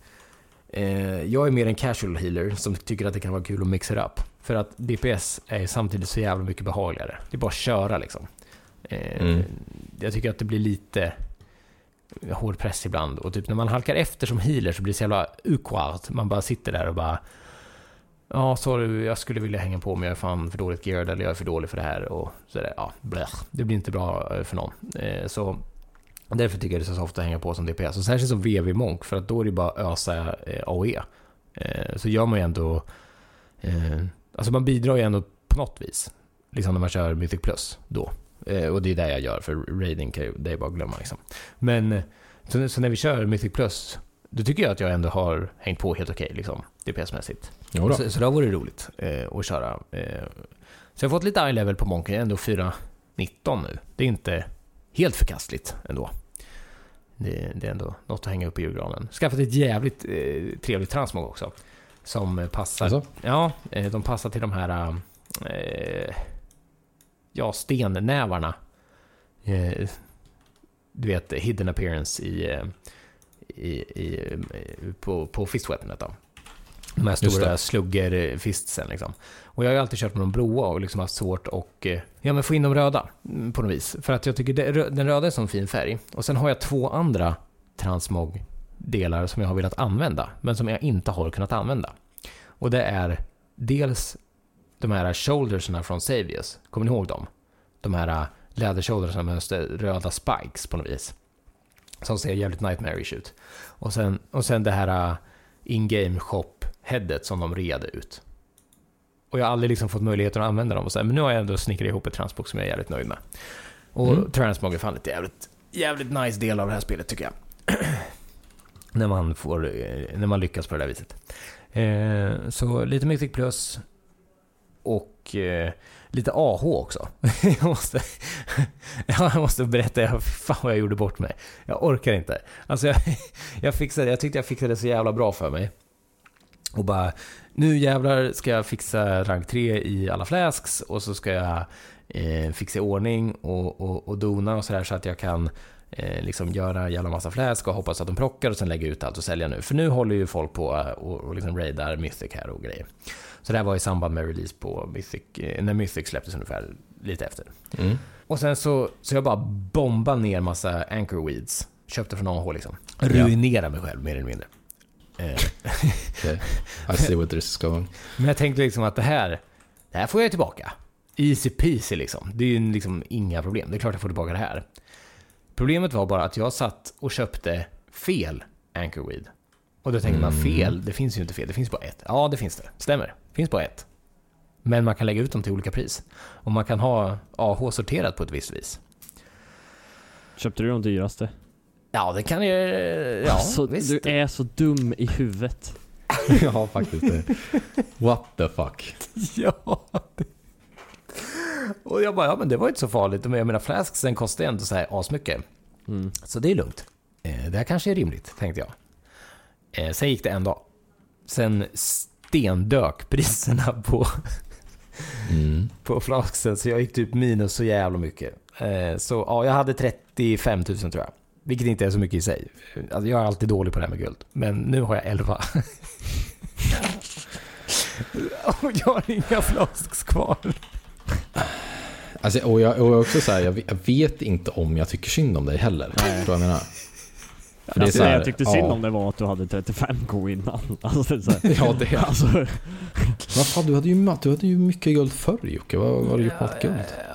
eh, jag är mer en casual healer som tycker att det kan vara kul att mixa det upp. För att D P S är samtidigt så jävla mycket behagligare. Det är bara att köra liksom. Eh, mm. Jag tycker att det blir lite hård press ibland. Och typ när man halkar efter som healer så blir det så jävla ukvart. Man bara sitter där och bara, ja, sorry, jag skulle vilja hänga på, men jag är fan för dåligt geared, eller jag är för dålig för det här, och så där, ja, blech, det blir inte bra för någon. Eh, så därför tycker jag det är så ofta att hänga på som D P S, och särskilt som V V-monk, för att då är det bara ösa eh, A O E. Eh, så gör man ju ändå, eh, alltså man bidrar ju ändå på något vis, liksom när man kör Mythic Plus då. Eh, och det är det jag gör, för raiding kan ju, det är bara att glömma liksom. Men så, så när vi kör Mythic Plus, då tycker jag att jag ändå har hängt på helt okej, okay, liksom, D P S-mässigt. Så, så det har varit roligt eh, att köra. Eh. Så jag har fått lite high level på Monken, ändå fyra nitton nu. Det är inte helt förkastligt ändå. Det, det är ändå något att hänga upp i julgranen. Skaffat ett jävligt eh, trevligt transmog också. Som passar. Alltså? Ja, eh, de passar till de här eh, ja, stennävarna. Eh, du vet, hidden appearance i, eh, i, i, på, på fistweaponet då. De här stora slugger-fistsen liksom. Och jag har ju alltid kört med de blåa och liksom haft svårt och ja, men få in de röda på något vis. För att jag tycker det, den röda är som fin färg. Och sen har jag två andra transmog-delar som jag har velat använda, men som jag inte har kunnat använda. Och det är dels de här shouldersarna från Savius. Kommer ni ihåg dem? De här lädershouldersarna med röda spikes på något vis. Som ser jävligt nightmarish ut. Och sen, och sen det här in-game shop-headet som de red ut. Och jag har aldrig liksom fått möjligheten att använda dem. Och så här, men nu har jag ändå snickrat ihop ett transmog som jag är jävligt nöjd med. Och mm. transmog är fan ett jävligt, jävligt nice del av det här spelet tycker jag. när, man får, när man lyckas på det där viset. Eh, så lite Mythic Plus och eh, lite A H också. jag, måste, jag måste berätta, jag, fan vad jag gjorde bort mig. Jag orkar inte. Alltså jag, jag, fixade, jag tyckte jag fixade det så jävla bra för mig. Och bara, nu jävlar ska jag fixa rank tre i alla flasks. Och så ska jag eh, fixa i ordning och, och, och dona och sådär, så att jag kan eh, liksom göra jävla massa flask och hoppas att de plockar och sen lägga ut allt och sälja nu. För nu håller ju folk på och, och liksom raidar Mythic här och grejer. Så det här var i samband med release på Mythic, när Mythic släpptes ungefär lite efter. Mm. Och sen så, så jag bara bombade ner massa anchor weeds. Köpte från A H liksom. Ruinera ja. mig själv mer eller mindre. Okay. I see what this is going. Men jag tänkte liksom att det här, det här får jag tillbaka. Easy peasy liksom. Det är ju liksom inga problem. Det är klart jag får tillbaka det här. Problemet var bara att jag satt och köpte fel anchor weed. Och då tänker man fel, det finns ju inte fel, det finns bara ett. Ja, det finns det, stämmer, det finns bara ett. Men man kan lägga ut dem till olika pris. Och man kan ha A H sorterat på ett visst vis. Köpte du de dyraste? Ja, det kan jag, ja alltså, visst. Du är så dum i huvudet. Ja, faktiskt det. What the fuck? Ja. Och jag bara, ja men det var inte så farligt. Jag menar, flasksen kostar ändå så här asmycket. Mm. Så det är lugnt. Det här kanske är rimligt, tänkte jag. Eh, sen gick det en dag. Sen stendök priserna på mm. på flasksen, så jag gick typ minus så jävla mycket. Eh, så ja, jag hade trettiofem tusen tror jag. Vilket inte är så mycket i sig. Alltså, jag är alltid dålig på det här med guld. Men nu har jag elva. Och jag har inga flasks kvar. Alltså, och jag, och jag också så här, jag, jag vet inte om jag tycker synd om dig heller. Nej. Tror jag menar. För alltså, det, det jag tyckte synd ja. om det var att du hade trettiofem K innan. Alltså, så här. Ja, det alltså. Vad fan, du hade ju, du hade ju mycket guld förr, Jocke. Vad, vad har du gjort med guld?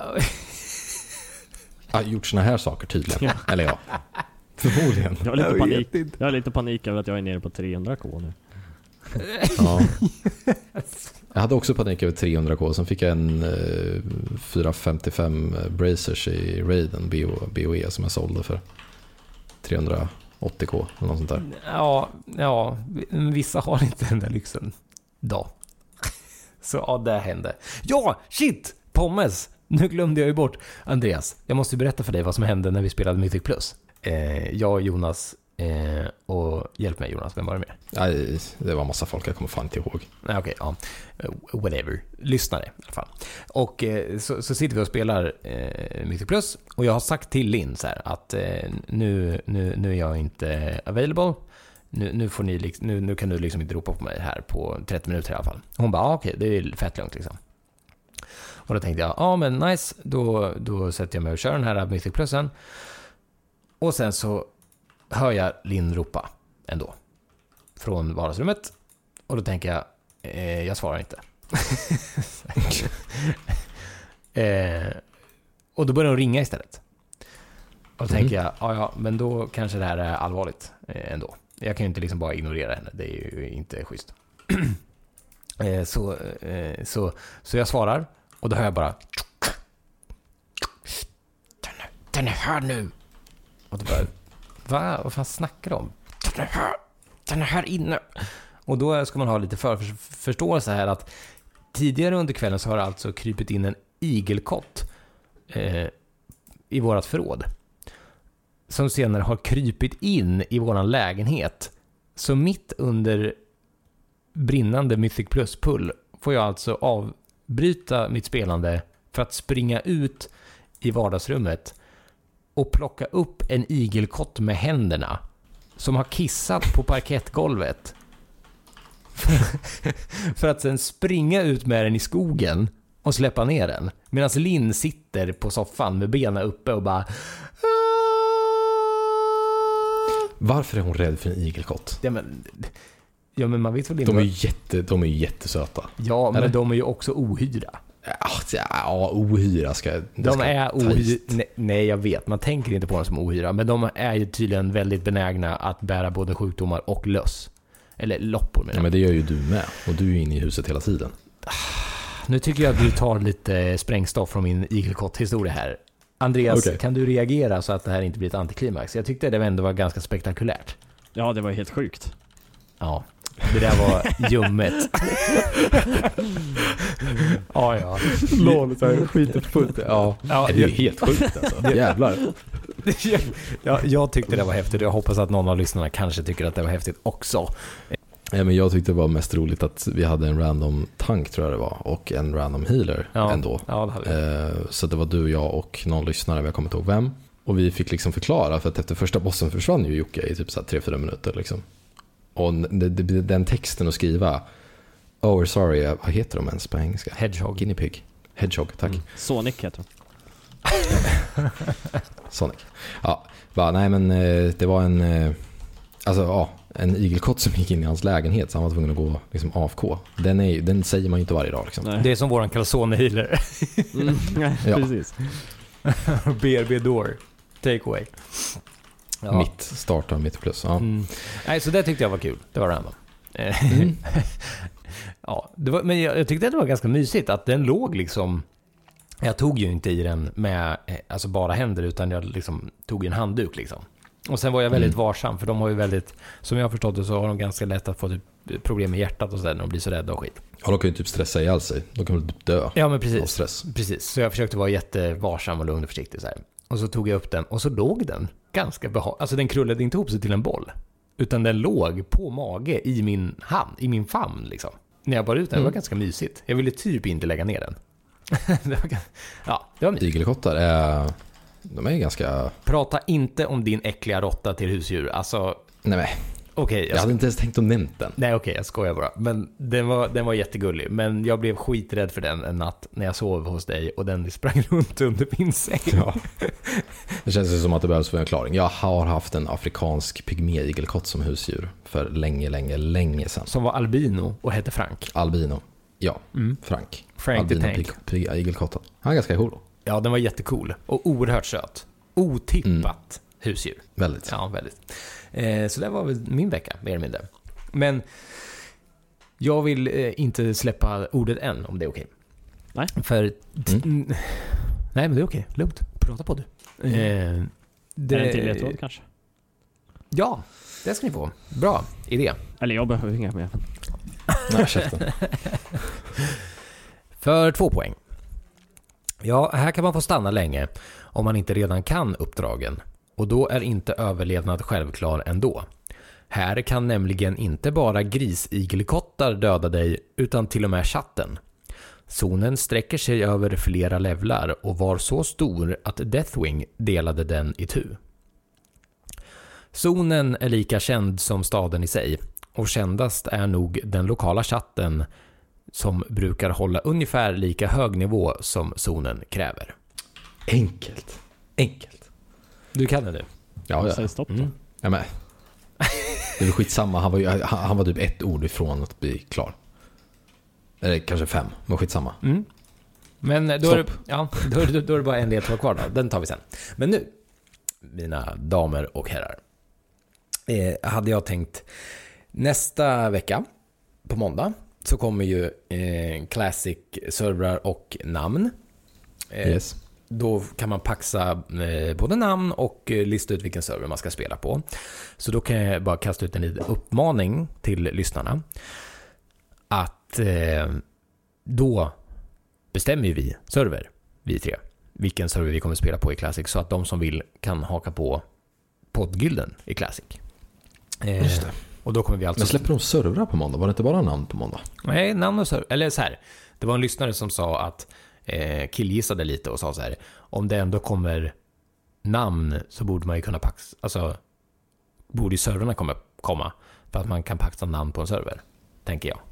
Jag har gjort såna här saker tydligen. Ja. Eller ja. Förmodligen. Jag har lite jag panik. Jag har lite panik över att jag är nere på trehundra K nu. Ja. Jag hade också panik över trehundra K. Sen fick jag en eh, fyrahundrafemtiofem Bracers i Raiden B O E som jag sålde för trehundraåttio K eller något sånt där. Ja, ja, vissa har inte den där lyxen då. Så ja, det hände. Ja, shit! Pommes! Nu glömde jag ju bort. Andreas, jag måste berätta för dig vad som hände när vi spelade Mythic Plus. Eh, jag och Jonas eh, och hjälp mig Jonas, vem var det med? Nej, det var massa folk, jag kommer fan inte ihåg. Nej, okej, ja. Whatever. Lyssnare i alla fall. Och eh, så, så sitter vi och spelar eh, Mythic Plus och jag har sagt till Linn så här att eh, nu, nu, nu är jag inte available. Nu, nu, får ni, nu, nu kan du liksom inte ropa på mig här på trettio minuter i alla fall. Hon bara, ah, okej, okay, det är fett långt liksom. Och då tänkte jag, ja ah, men nice, då, då sätter jag mig och kör den här Mythic Plusen. Och sen så hör jag Linn ropa ändå från vardagsrummet. Och då tänker jag, eh, jag svarar inte. eh, och då börjar hon ringa istället. Och då mm. tänker jag, ja ja, men då kanske det här är allvarligt eh, ändå. Jag kan ju inte liksom bara ignorera henne, det är ju inte schysst. eh, så, eh, så, så jag svarar. Och då hör jag bara den är, den är här nu. Och då bara, va? Vad fan snackar de om? Den är här, den är här inne. Och då ska man ha lite förförståelse här att tidigare under kvällen så har det alltså krypit in en igelkott eh, i vårat förråd. Som senare har krypit in i våran lägenhet. Så mitt under brinnande Mythic Plus-pull får jag alltså avbryta mitt spelande för att springa ut i vardagsrummet och plocka upp en igelkott med händerna som har kissat på parkettgolvet för att sen springa ut med den i skogen och släppa ner den medan Linn sitter på soffan med benen uppe och bara varför är hon rädd för en igelkott? Ja men, ja, men man vet väl inte. De är ju jätte, de är jättesöta. Ja, men eller? De är ju också ohyra. Ja, ja ohyra ska... De ska är ohyra. Nej, nej, jag vet. Man tänker inte på dem som ohyra. Men de är ju tydligen väldigt benägna att bära både sjukdomar och löss. Eller loppor med ja, men det gör ju du med. Och du är ju inne i huset hela tiden. Nu tycker jag att du tar lite sprängstoff från min igelkott-historia här. Andreas, okay. Kan du reagera så att det här inte blir ett antiklimax? Jag tyckte det ändå var ganska spektakulärt. Ja, det var helt sjukt. Ja, det där var ljummet. Ja, ja. Låt så här skitet fullt. Ja, ja, det är ju helt sjukt alltså. Jävlar. Ja, jag tyckte det var häftigt. Jag hoppas att någon av lyssnarna kanske tycker att det var häftigt också. Ja, men jag tyckte det var mest roligt att vi hade en random tank tror jag det var och en random healer ja, ändå. Ja, det hade vi. Så det var du, jag och någon lyssnare, jag kommer inte ihåg vem. Och vi fick liksom förklara för att efter första bossen försvann ju Jocke i typ så här tre fyra minuter liksom. Och den texten att skriva oh we're sorry, vad heter de ens på engelska? Hedgehog. Guinea pig. Hedgehog, tack. Mm. Sonic heter de. Sonic. Ja, bara, nej men det var en alltså ja, en igelkott som gick in i hans lägenhet så han var tvungen att gå liksom A F K. Den, är, den säger man ju inte varje dag liksom. Nej. Det är som våran calzone-healer. Mm, ja, precis. B R B door. Take away. Ja. Mitt startar, mitt plus. Ja. Mm. Nej, så det tyckte jag var kul. Det var random. Mm. Ja, det var, men jag, jag tyckte att det var ganska mysigt att den låg liksom. Jag tog ju inte i den med alltså bara händer utan jag liksom tog en handduk liksom. Och sen var jag väldigt mm. varsam för de har ju väldigt, som jag har förstått det så har de ganska lätt att få typ problem med hjärtat och sådär när de blir så rädda och skit. Ja, de kan ju typ stressa ihjäl sig. De kan väl typ dö. Ja, men precis. Av stress. Precis. Så jag försökte vara jättevarsam och lugn och försiktig så här. Och så tog jag upp den och så låg den ganska behagligt. Alltså den krullade inte ihop sig till en boll. Utan den låg på mage i min hand, i min famn liksom. När jag bar ut den, mm. det var ganska mysigt. Jag ville typ inte lägga ner den. det var, ja, det var mysigt. Igelkottar är... De är ganska... Prata inte om din äckliga råtta till husdjur. Alltså... Nej, men... Okay, jag, jag hade inte ens tänkt att nämna den. Nej, okej, okay, jag skojar bara. Men den var, den var jättegullig. Men jag blev skiträdd för den en natt när jag sov hos dig och den sprang runt under min säng. Ja. Det känns som att det behövs för en förklaring. Jag har haft en afrikansk pygmé-igelkott som husdjur för länge, länge, länge sedan. Som var albino och hette Frank. Albino, ja. Mm. Frank. Frank albino the Tank. Pygmé-igelkotten. Han är ganska cool. Ja, den var jättecool. Och oerhört söt. Otippat mm. husdjur. Väldigt. Ja, väldigt. Eh, så det var väl min vecka, mer eller mindre. Men Jag vill eh, inte släppa ordet än, om det är okej. Nej. För... T- Mm. Nej, men det är okej. Lugnt. Prata på du. Eh, det... Är det en till ledtråd kanske? Ja, det ska ni få. Bra idé. Eller jag behöver inga mer. Nej, käften. För två poäng. Ja, här kan man få stanna länge om man inte redan kan uppdragen. Och då är inte överlevnad självklar ändå. Här kan nämligen inte bara grisigelkottar döda dig utan till och med chatten. Zonen sträcker sig över flera levlar och var så stor att Deathwing delade den i tu. Zonen är lika känd som staden i sig och kändast är nog den lokala chatten som brukar hålla ungefär lika hög nivå som zonen kräver. Enkelt. Enkelt. Du kan det nu. Ja, ja. Säg stopp då. Mm. Ja, men. Det är väl skitsamma. Han var, ju, han, han var typ ett ord ifrån att bli klar. Eller kanske fem, men skitsamma. Mm. Men då är, det, ja, då, är det, då är det bara en ledtråd kvar då. Den tar vi sen. Men nu, mina damer och herrar, eh, hade jag tänkt nästa vecka på måndag så kommer ju eh, Classic servrar och namn. Eh, Yes. Då kan man paxa eh, både namn och eh, lista ut vilken server man ska spela på. Så då kan jag bara kasta ut en liten uppmaning till lyssnarna. Att eh, då bestämmer ju vi server, vi tre, vilken server vi kommer spela på i Classic. Så att de som vill kan haka på poddgilden i Classic. Eh, Just det. Och då kommer vi alltså... Men släpper de servrar på måndag? Var det inte bara namn på måndag? Nej, namn och server. Eller så här, det var en lyssnare som sa att eh, killgissade lite och sa så här: om det ändå kommer namn så borde man ju kunna paxa, alltså borde ju servrarna komma, komma för att man kan paxa namn på en server, tänker jag.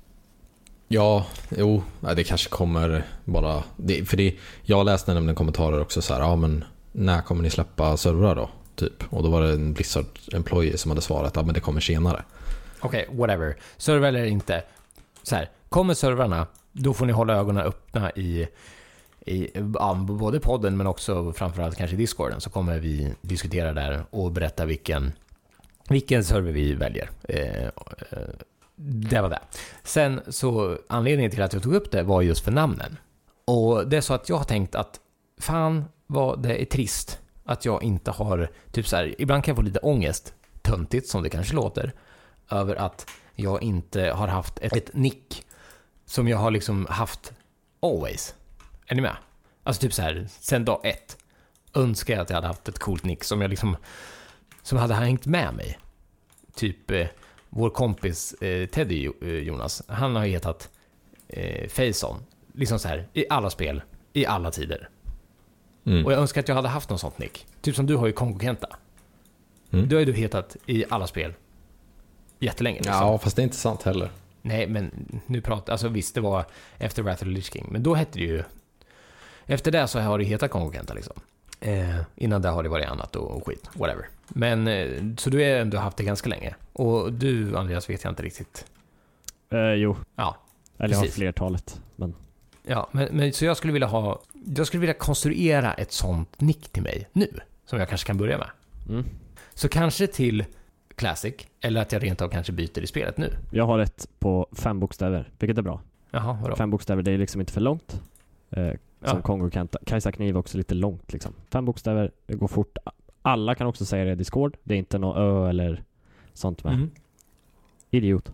Ja, jo, det kanske kommer bara... Det, för det, jag läste nämligen kommentarer också så här, ja men när kommer ni släppa servrar då? Typ. Och då var det en Blizzard-employee som hade svarat, ja men det kommer senare. Okej, okay, whatever. Server eller inte. Så här, kommer servrarna, då får ni hålla ögonen öppna i, i ja, både podden men också framförallt kanske Discorden, så kommer vi diskutera där och berätta vilken, vilken server vi väljer. Eh, eh, det var det. Sen så anledningen till att jag tog upp det var just för namnen. Och det är så att jag har tänkt att fan vad det är trist att jag inte har, typ så här, ibland kan jag få lite ångest, töntigt som det kanske låter, över att jag inte har haft ett, ett nick som jag har liksom haft always. Är ni med? Alltså typ så här, sen dag ett önskar jag att jag hade haft ett coolt nick som jag liksom, som hade hängt med mig. Typ eh, vår kompis eh, Teddy eh, Jonas, han har hetat eh, Faison, liksom så här, i alla spel, i alla tider. Mm. Och jag önskar att jag hade haft någon sånt nick. Typ som du har ju Kongo Kenta. Mm. Du har ju du hetat i alla spel jättelänge. Liksom. Ja, fast det är inte sant heller. Nej, men nu pratar... Alltså visst, det var efter Wrath of the Lich King. Men då hette det ju... Efter det så har det hetat Kongo Kenta liksom. Eh, innan det har det varit annat och, och skit. Whatever. Men eh, så du har ändå haft det ganska länge. Och du, Andreas, vet jag inte riktigt. Eh, jo. Ja, eller jag har flertalet. Men... Ja, men, men så jag skulle vilja ha... Jag skulle vilja konstruera ett sånt nick till mig nu. Som jag kanske kan börja med. Mm. Så kanske till Classic. Eller att jag rent av kanske byter i spelet nu. Jag har ett på fem bokstäver, vilket är bra. Jaha, vadå? Fem bokstäver, det är liksom inte för långt. Eh, som ja. Kongo Kenta. Kajsa Kniv också lite långt liksom. Fem bokstäver, det går fort. Alla kan också säga det i Discord. Det är inte någon ö eller sånt med. Mm. Idiot.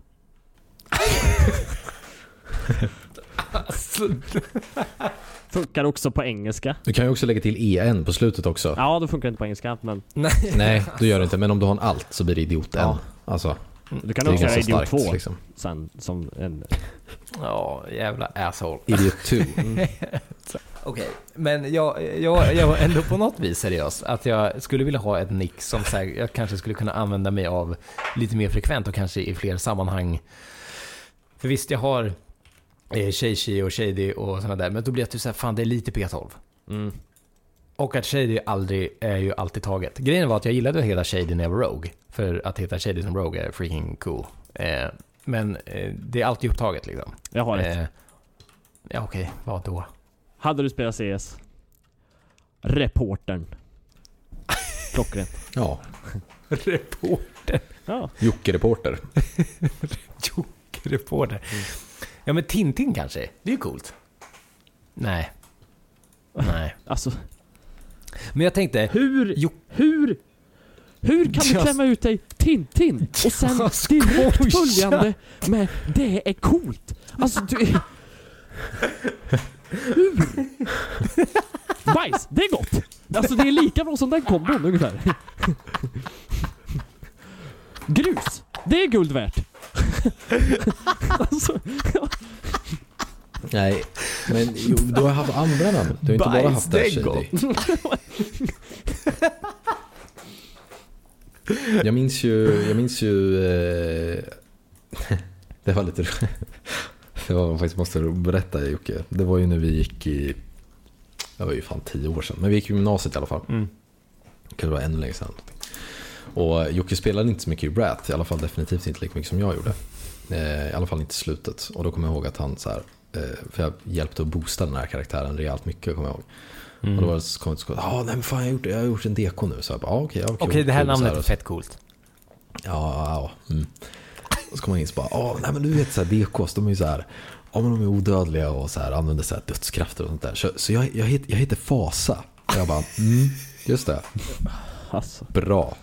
Alltså. Funkar också på engelska. Du kan ju också lägga till en på slutet också. Ja, då funkar det inte på engelska, men... Nej, Nej du gör det inte. Men om du har en alt så blir det idiot en. Ja. Alltså, du kan också göra idiot två liksom. Sen som en... Ja, jävla asshole. Idiot två. Mm. Okej, okay. Men jag, jag, jag var ändå på något vis seriös. Att jag skulle vilja ha ett nick som så här, jag kanske skulle kunna använda mig av lite mer frekvent och kanske i fler sammanhang. För visst, jag har... Shady och Shady och sådana där. Men då blir det typ såhär, fan det är lite P tolv. Mm. Och att Shady aldrig är ju alltid taget. Grejen var att jag gillade att heta Shady när jag var Rogue. För att heta Shady som Rogue är freaking cool. Eh, men eh, det är alltid upptaget liksom. Jag har ett. Eh, ja okej, okay. Vad då? Hade du spelat C S? Reportern. Klockrent. Ja. Reporter. Ja. Jocke-reporter. Jocke. reporter. Mm. Ja, men Tintin kanske. Det är ju coolt. Nej. Nej. Alltså. Men jag tänkte... Hur... Jo. Hur... Hur kan du klämma ut dig Tintin och sen direkt följande med det är coolt? Alltså du är... Hur? Bajs, det är gott. Alltså det är lika bra som den kombon ungefär. Grus, det är guld värt. Alltså, ja. Nej, men jo, du har haft andra namn. Du har inte bara haft det shady. Jag minns ju, jag minns ju eh, det var lite det var faktiskt måste berätta Jocke. Det var ju när vi gick i, det var ju fan tio år sedan, men vi gick i gymnasiet i alla fall. Mm. Det kunde vara ännu längre sedan. Och Jocke spelade inte så mycket i Brat, i alla fall definitivt inte lika mycket som jag gjorde. Eh, I alla fall inte slutet. Och då kommer jag ihåg att han så här, eh, för jag hjälpte att boosta den här karaktären rejält mycket, kommer jag ihåg. Mm. Och då var det så kom det ja nej men fan jag har gjort det, jag har gjort en deko nu så jag bara ah, okej okay, okej okay, det här namnet är fett coolt. Ja ja. Mm. Och så kommer man in så bara ja nej men du vet så här dekos de är ju så här ja men de är odödliga och så här använder så här dödskrafter och sånt där. Så, så jag jag heter jag heter Fasa. Och jag bara mm, just det. Alltså. Bra.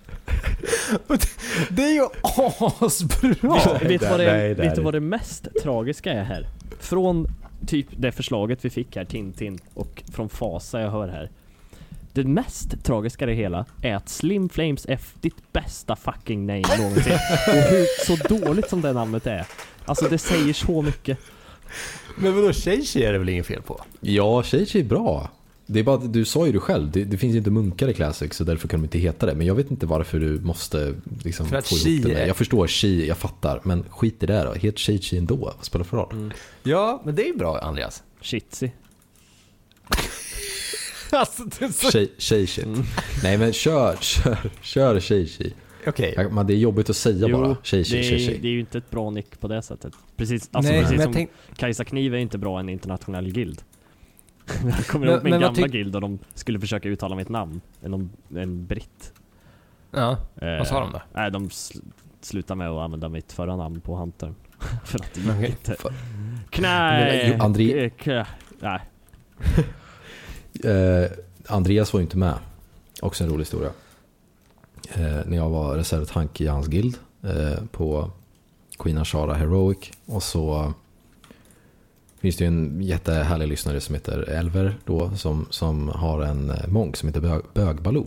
Det är ju asbra. Vet du vad det, vet vad det mest tragiska är här? Från typ det förslaget vi fick här, Tintin, och från Fasa jag hör här. Det mest tragiska i det hela är att Slim Flames är ditt bästa fucking name någonsin. Och hur så dåligt som det namnet är. Alltså det säger så mycket. Men vadå, Sheishi är det väl ingen fel på? Ja, Sheishi är bra. Det är bara, du sa ju det själv, det, det finns ju inte munkar i Classic så därför kan de inte heta det. Men jag vet inte varför du måste liksom få ihop det. Är... Jag förstår Shi, jag fattar. Men skit i det då, helt Sheishi ändå. Vad spelar för roll? Mm. Ja, men det är bra, Andreas. Shitsi. Alltså, det är så... Sheishi. Mm. Nej men kör, kör, kör Sheishi. Okej. Okay. Men det är jobbigt att säga jo, bara Sheishi, det, Sheishi. Det är ju inte ett bra nick på det sättet. Precis, alltså Nej, precis som tänk... Kajsa Kniv är inte bra en internationell guild. Jag kommer ihåg min men gamla ty- guild och de skulle försöka uttala mitt namn. En, en britt. Ja, eh, vad sa de då? Nej, de sl- slutade med att använda mitt förra namn på Huntern. För att det gick okay. inte. Knä... André... Nej. eh, Andreas var ju inte med. Också en rolig historia. Eh, när jag var reservtank i hans guild eh, på Queen Ashara Heroic. Och så finns det ju en jättehärlig lyssnare som heter Elver då, som, som har en monk som heter Bög, Bögbaloo.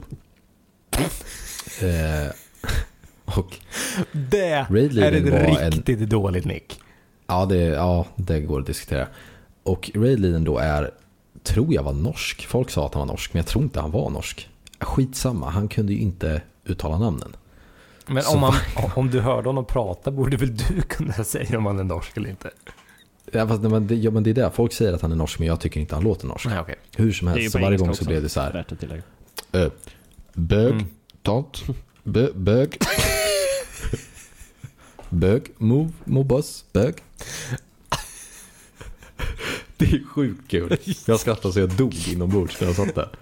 eh, och det är ett riktigt en, dåligt nick. Ja det, ja, det går att diskutera. Och Raidleaden då är, tror jag var norsk. Folk sa att han var norsk, men jag tror inte han var norsk. Skitsamma, han kunde ju inte uttala namnen. Men om, man, om du hörde honom prata borde väl du kunna säga om han är norsk eller inte? Ja, fast, men, det, ja, men det är det. Folk säger att han är norsk, men jag tycker inte han låter norsk. Nej, okay. Hur som helst, så varje gång så blev det så här. Äh, bög, mm. tant, bö, bög. Bög, move, mobus, bög. Det är sjukt kul. Jag skrattade så jag dog inombords när jag satt där.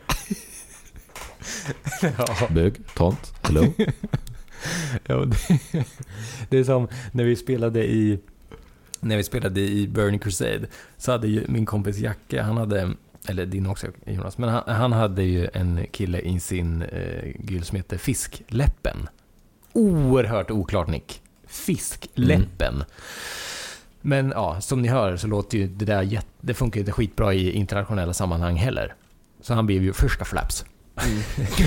Ja. Bög, tant, hello. Ja, det, det är som när vi spelade i när vi spelade i Burning Crusade, så hade ju min kompis Jacke, han hade, eller din också Jonas, men han, han hade ju en kille i sin eh, gyll som heter Fiskläppen. Oerhört oklart nick. Fiskläppen. Mm. Men ja, som ni hör så låter ju det där jätte, det funkar ju inte skitbra i internationella sammanhang heller. Så han blev ju Förska Flaps. Mm.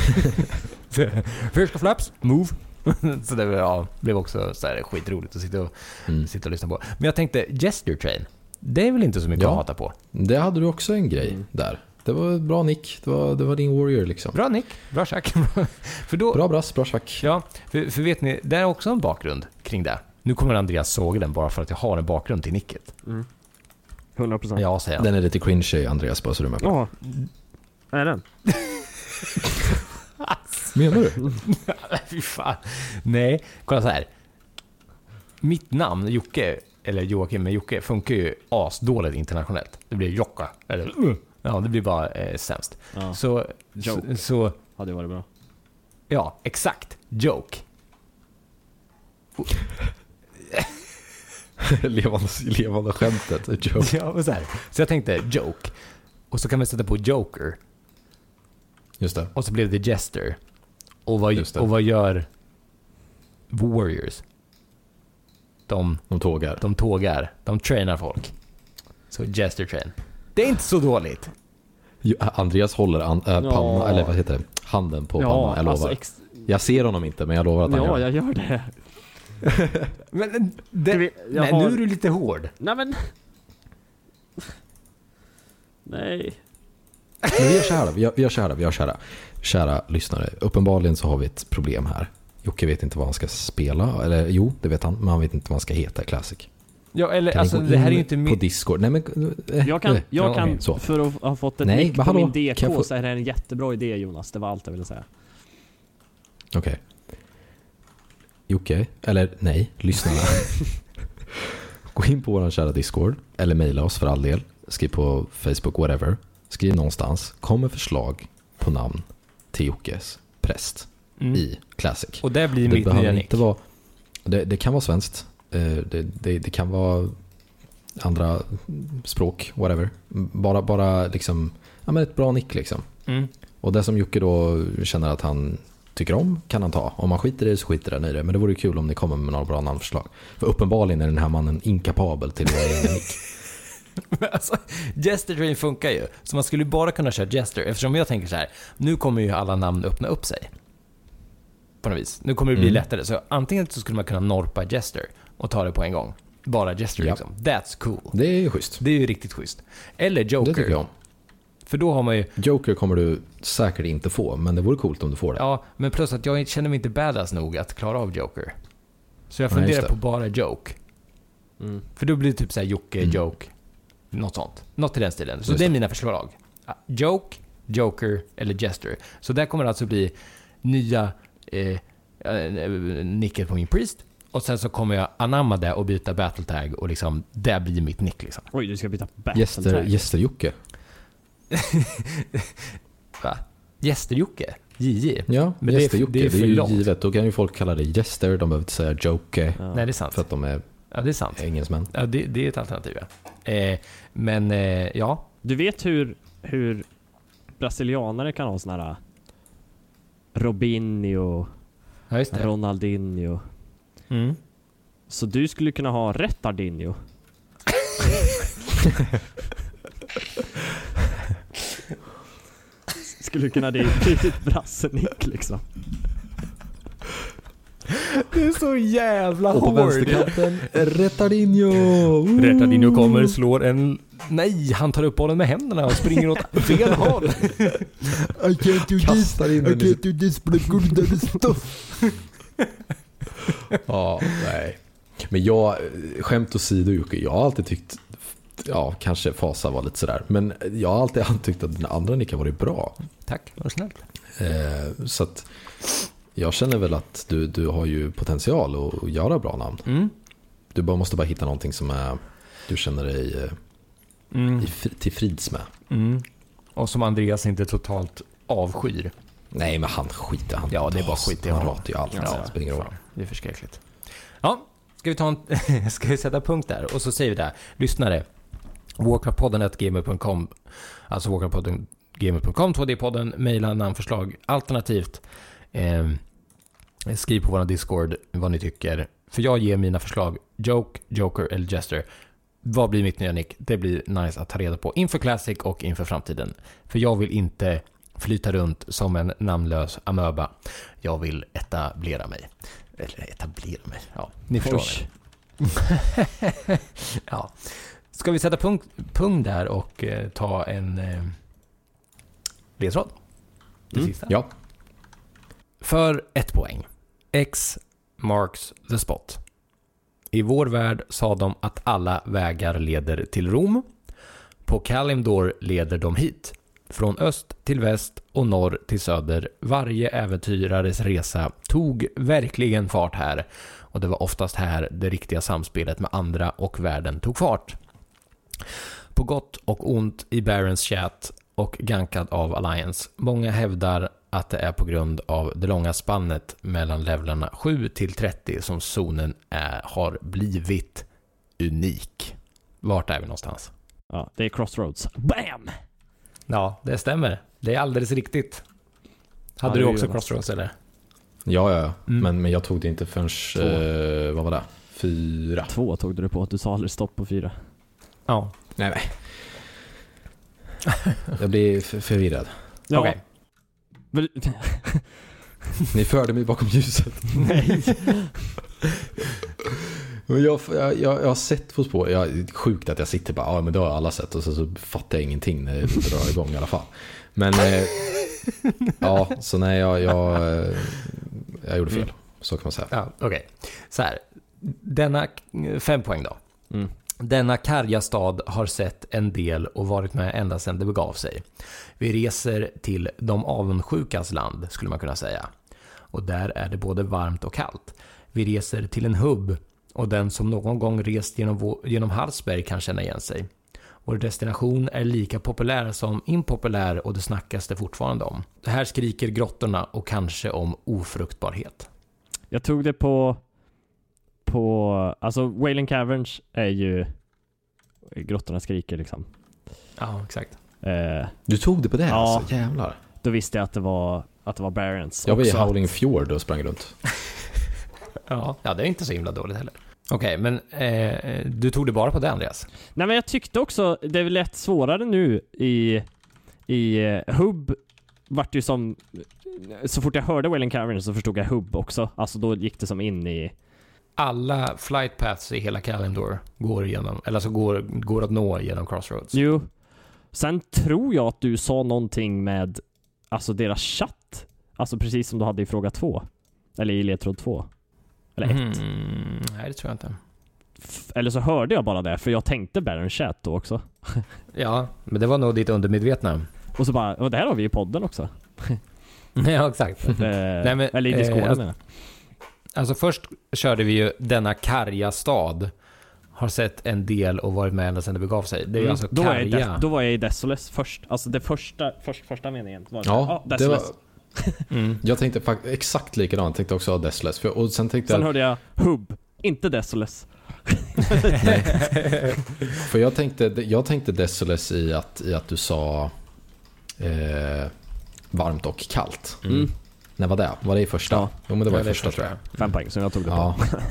Förska Flaps, move. Så det ja, blev också så här skitroligt att sitta och, mm. sitta och lyssna på. Men jag tänkte, Gesture Train, det är väl inte så mycket ja, att hata på? Det hade du också en grej mm. där. Det var ett bra nick, det var, det var din warrior liksom. Bra nick, bra tjack. För då, bra brass, bra tjack. Ja, för, för vet ni, det är också en bakgrund kring det. Nu kommer Andreas såga den bara för att jag har en bakgrund till nicket. Mm. hundra procent. Ja, säger den är lite cringe, Andreas, bara så du är med på. Ja, är den? Menar du? Fy fan. Nej, kolla så här. Mitt namn, Jocke, eller Joakim med Jocke, funkar ju asdåligt internationellt. Det blir Jocka, eller ja, det blir bara eh, sämst. Ja. Så, så, så ja, det var det bra. Ja, exakt. Joke. levande, levande skämtet. Joke. Ja, och så här. Så jag tänkte joke. Och så kan vi sätta på Joker. Just det. Och så blev det Jester. Och vad, Just det. och vad gör Warriors? De, De tågar. de tågar. De tränar folk. Så Jester train. Det är inte så dåligt. Jo, Andreas håller an, äh, panna, Ja. eller vad heter det? Handen på Ja, pannan, jag lovar. alltså ex- Jag ser honom inte, men jag lovar att han Ja, gör det. jag gör det. Men det, vi- jag nej, har- nu är du lite hård. Nej men... Nej. Men vi gör så här då, vi gör, vi gör så här då, vi gör så här då. Kära lyssnare, uppenbarligen så har vi ett problem här. Jocke vet inte vad han ska spela, eller jo, det vet han, men han vet inte vad han ska heta i Classic. Ja, eller Kan alltså ni gå det här är in ju inte på min... Discord. Nej, men, eh, Jag kan, eh, jag ja, kan okej, så. för att ha fått ett Nej, nick men på hallå, min D K kan jag få- så är det en jättebra idé, Jonas. Det var allt jag ville säga. Okej. Jocke, eller nej, lyssnarna. Gå in på vår kära Discord, eller mejla oss för all del. Skriv på Facebook, whatever. Skriv någonstans. Kom med förslag på namn till Jockes präst Mm. i Classic. Och det blir Det mitt nya behöver nick. inte vara... Det, det kan vara svenskt. Eh, Det, det, det kan vara andra språk, whatever. Bara, bara liksom... Ja, men ett bra nick liksom. Mm. Och det som Jocke då känner att han tycker om kan han ta. Om man skiter i det så skiter han i det. Men det vore kul om ni kommer med några bra namnförslag. För uppenbarligen är den här mannen inkapabel till det egna nick. Men alltså, Jester Train funkar ju. Så man skulle bara kunna köra Jester. Eftersom jag tänker så här, nu kommer ju alla namn öppna upp sig. På något vis. Nu kommer det bli Mm. lättare. Så antingen så skulle man kunna norpa Jester och ta det på en gång. Bara Jester Ja. liksom. That's cool. Det är ju schysst. Det är ju riktigt schysst. Eller Det tycker jag Joker. om. För då har man ju... Joker kommer du säkert inte få, men det vore coolt om du får det. Ja, men plus att jag känner mig inte badass nog att klara av Joker. Så jag Nej, just funderar det. på bara Joke. Mm. För då blir det typ så här Jocke, Mm. Joke. Något sånt. Något i den stilen. Så Just det är det. mina förslag. Joke, Joker eller Jester. Så där kommer det alltså bli nya eh, eh, nicket på min priest. Och sen så kommer jag anamma det och byta battle tag. Och liksom, det blir mitt nick liksom. Oj, du ska byta battle Gäster, tag. gäster Jocke. Va? Jester-Jocke? J J? Ja, Men det är- gäster Jocke. det är Det är, för ju långt. givet. Då kan ju folk kalla det gäster. De behöver inte säga Joke. Ja. Nej, det är sant. För att de är Ja, det är sant. engelsmän. Ja, det, det är ett alternativ, ja. Eh, men, eh, ja. Du vet hur, hur brasilianare kan ha såna här Robinho, Ja, just det. Ronaldinho. Mm. Så du skulle kunna ha Retardinho. Skulle kunna det bli ett brassenick liksom. Det är så jävla Och på hård. vänsterkanten, Retardinho. Woo! Retardinho kommer, slår en... Nej, han tar upp bollen med händerna och springer åt fel håll. I can't do Kastar in den i sitt- do this but good stuff. Ja, nej. Men jag, skämt åsido Jocke, jag har alltid tyckt, ja, kanske Fasa var lite sådär, men jag har alltid tyckt att den andra nicken varit bra. Tack, vad snällt. Eh, så att jag känner väl att du, du har ju potential att, att göra bra namn. Mm. Du bara måste bara hitta någonting som är, du känner dig eh, Mm. i, fri- till frids med. Mm. Och som Andreas inte totalt avskyr. Nej, men han skiter. Han, Ja, det är bara skit i Han honom. ratar ju allt. Ja, det spelar ingen roll. fan, det är förskräckligt. Ja, ska vi ta en... ska vi sätta punkt där? Och så säger vi det här. Lyssnare. Warcraftpodden at gamer punkt com. Alltså Warcraftpodden gamer punkt com. två D-podden. Maila namnförslag. Alternativt. Eh, skriv på vår Discord vad ni tycker. För jag ger mina förslag. Joke, Joker eller Jester. Vad blir mitt nya nick? Det blir nice att ta reda på inför Classic och inför framtiden. För jag vill inte flyta runt som en namnlös amöba. Jag vill etablera mig. Eller etablera mig. Ja, ni förstår mig. Ja. Ska vi sätta punkt, punkt där och eh, ta en eh, ledtråd? Det Mm. sista. Ja, För ett poäng. X marks the spot. I vår värld sa de att alla vägar leder till Rom. På Kalimdor leder de hit. Från öst till väst och norr till söder. Varje äventyrares resa tog verkligen fart här. Och det var oftast här det riktiga samspelet med andra och världen tog fart. På gott och ont i Barons chat och gankad av Alliance. Många hävdar att det är på grund av det långa spannet mellan levlarna sju till trettio som zonen är, har blivit unik. Vart är vi någonstans? Ja, det är Crossroads. Bam! Ja, det stämmer. Det är alldeles riktigt. Hade Ja, du det också är Crossroads eller? Ja, ja, ja. Mm. Men, men jag tog det inte förrän, eh, vad var det? Fyra. Två tog du på. Du sa aldrig stopp på fyra. Ja. Nej, nej. Jag blir för, förvirrad. Ja. Okej. Väl- Ni förde mig bakom ljuset. Nej. Men jag, jag, jag, jag har sett På spår. Jag är sjukt att jag sitter bara, ja men det har alla sett. Och så, så fattar jag ingenting när det drar igång i alla fall. Men eh, ja, så nej, jag, jag, jag gjorde fel. Så kan man säga. Ja, okej. Så här. Denna, fem poäng då. Mm. Denna karga stad har sett en del och varit med ända sedan det begav sig. Vi reser till de avundsjukas land, skulle man kunna säga. Och där är det både varmt och kallt. Vi reser till en hubb och den som någon gång rest genom, vår, genom Hallsberg kan känna igen sig. Vår destination är lika populär som impopulär och det snackas det fortfarande om. Det här skriker grottorna och kanske om ofruktbarhet. Jag tog det på på alltså Wailing Caverns är ju grottorna skriker liksom. Ja, exakt. Eh, Du tog det på det Ja. alltså, jävlar. då visste jag att det var att det var Barents. Jag var i också. Howling Fjord och sprang runt. Ja, ja, det är inte så himla dåligt heller. Okej, men eh, du tog det bara på det, Andreas? Nej, men jag tyckte också det är väl lätt svårare nu i i uh, Hub vart ju som så fort jag hörde Wailing Caverns så förstod jag Hub också. Alltså då gick det som in i Alla flight paths i hela Kalendor går igenom, eller så går, går att nå genom Crossroads. Jo. Sen tror jag att du sa någonting med alltså deras chatt. Alltså precis som du hade i fråga två. Eller i ledtråd två. Eller ett. Mm, nej, det tror jag inte. F- Eller så hörde jag bara det, för jag tänkte Baron Chat då också. Ja, men det var nog ditt undermedvetna. Och så bara, och det här har vi i podden också. Ja, exakt. eh, Nej, men, eller i eh, Discorden alltså- menar jag. Alltså först körde vi ju denna karga stad. Har sett en del och varit med ända sedan det begav sig. Det är ju Mm. alltså då, är jag i karga. Des- då var jag i Desolus först. Alltså det första, först, första meningen var det. Ja, Ja, det var, Desolus. Mm. jag tänkte fakt- exakt likadant. Jag tänkte också ha Desolus. För, och sen tänkte Sen jag, hörde jag Hub, inte Desolus. nej. För jag tänkte, jag tänkte Desolus i att, i att du sa eh, varmt och kallt. Mm. När var det? Var det i första? Ja. Jo, men det var Ja, i det är första, tror jag. Fem poäng som jag tog det på. Ja.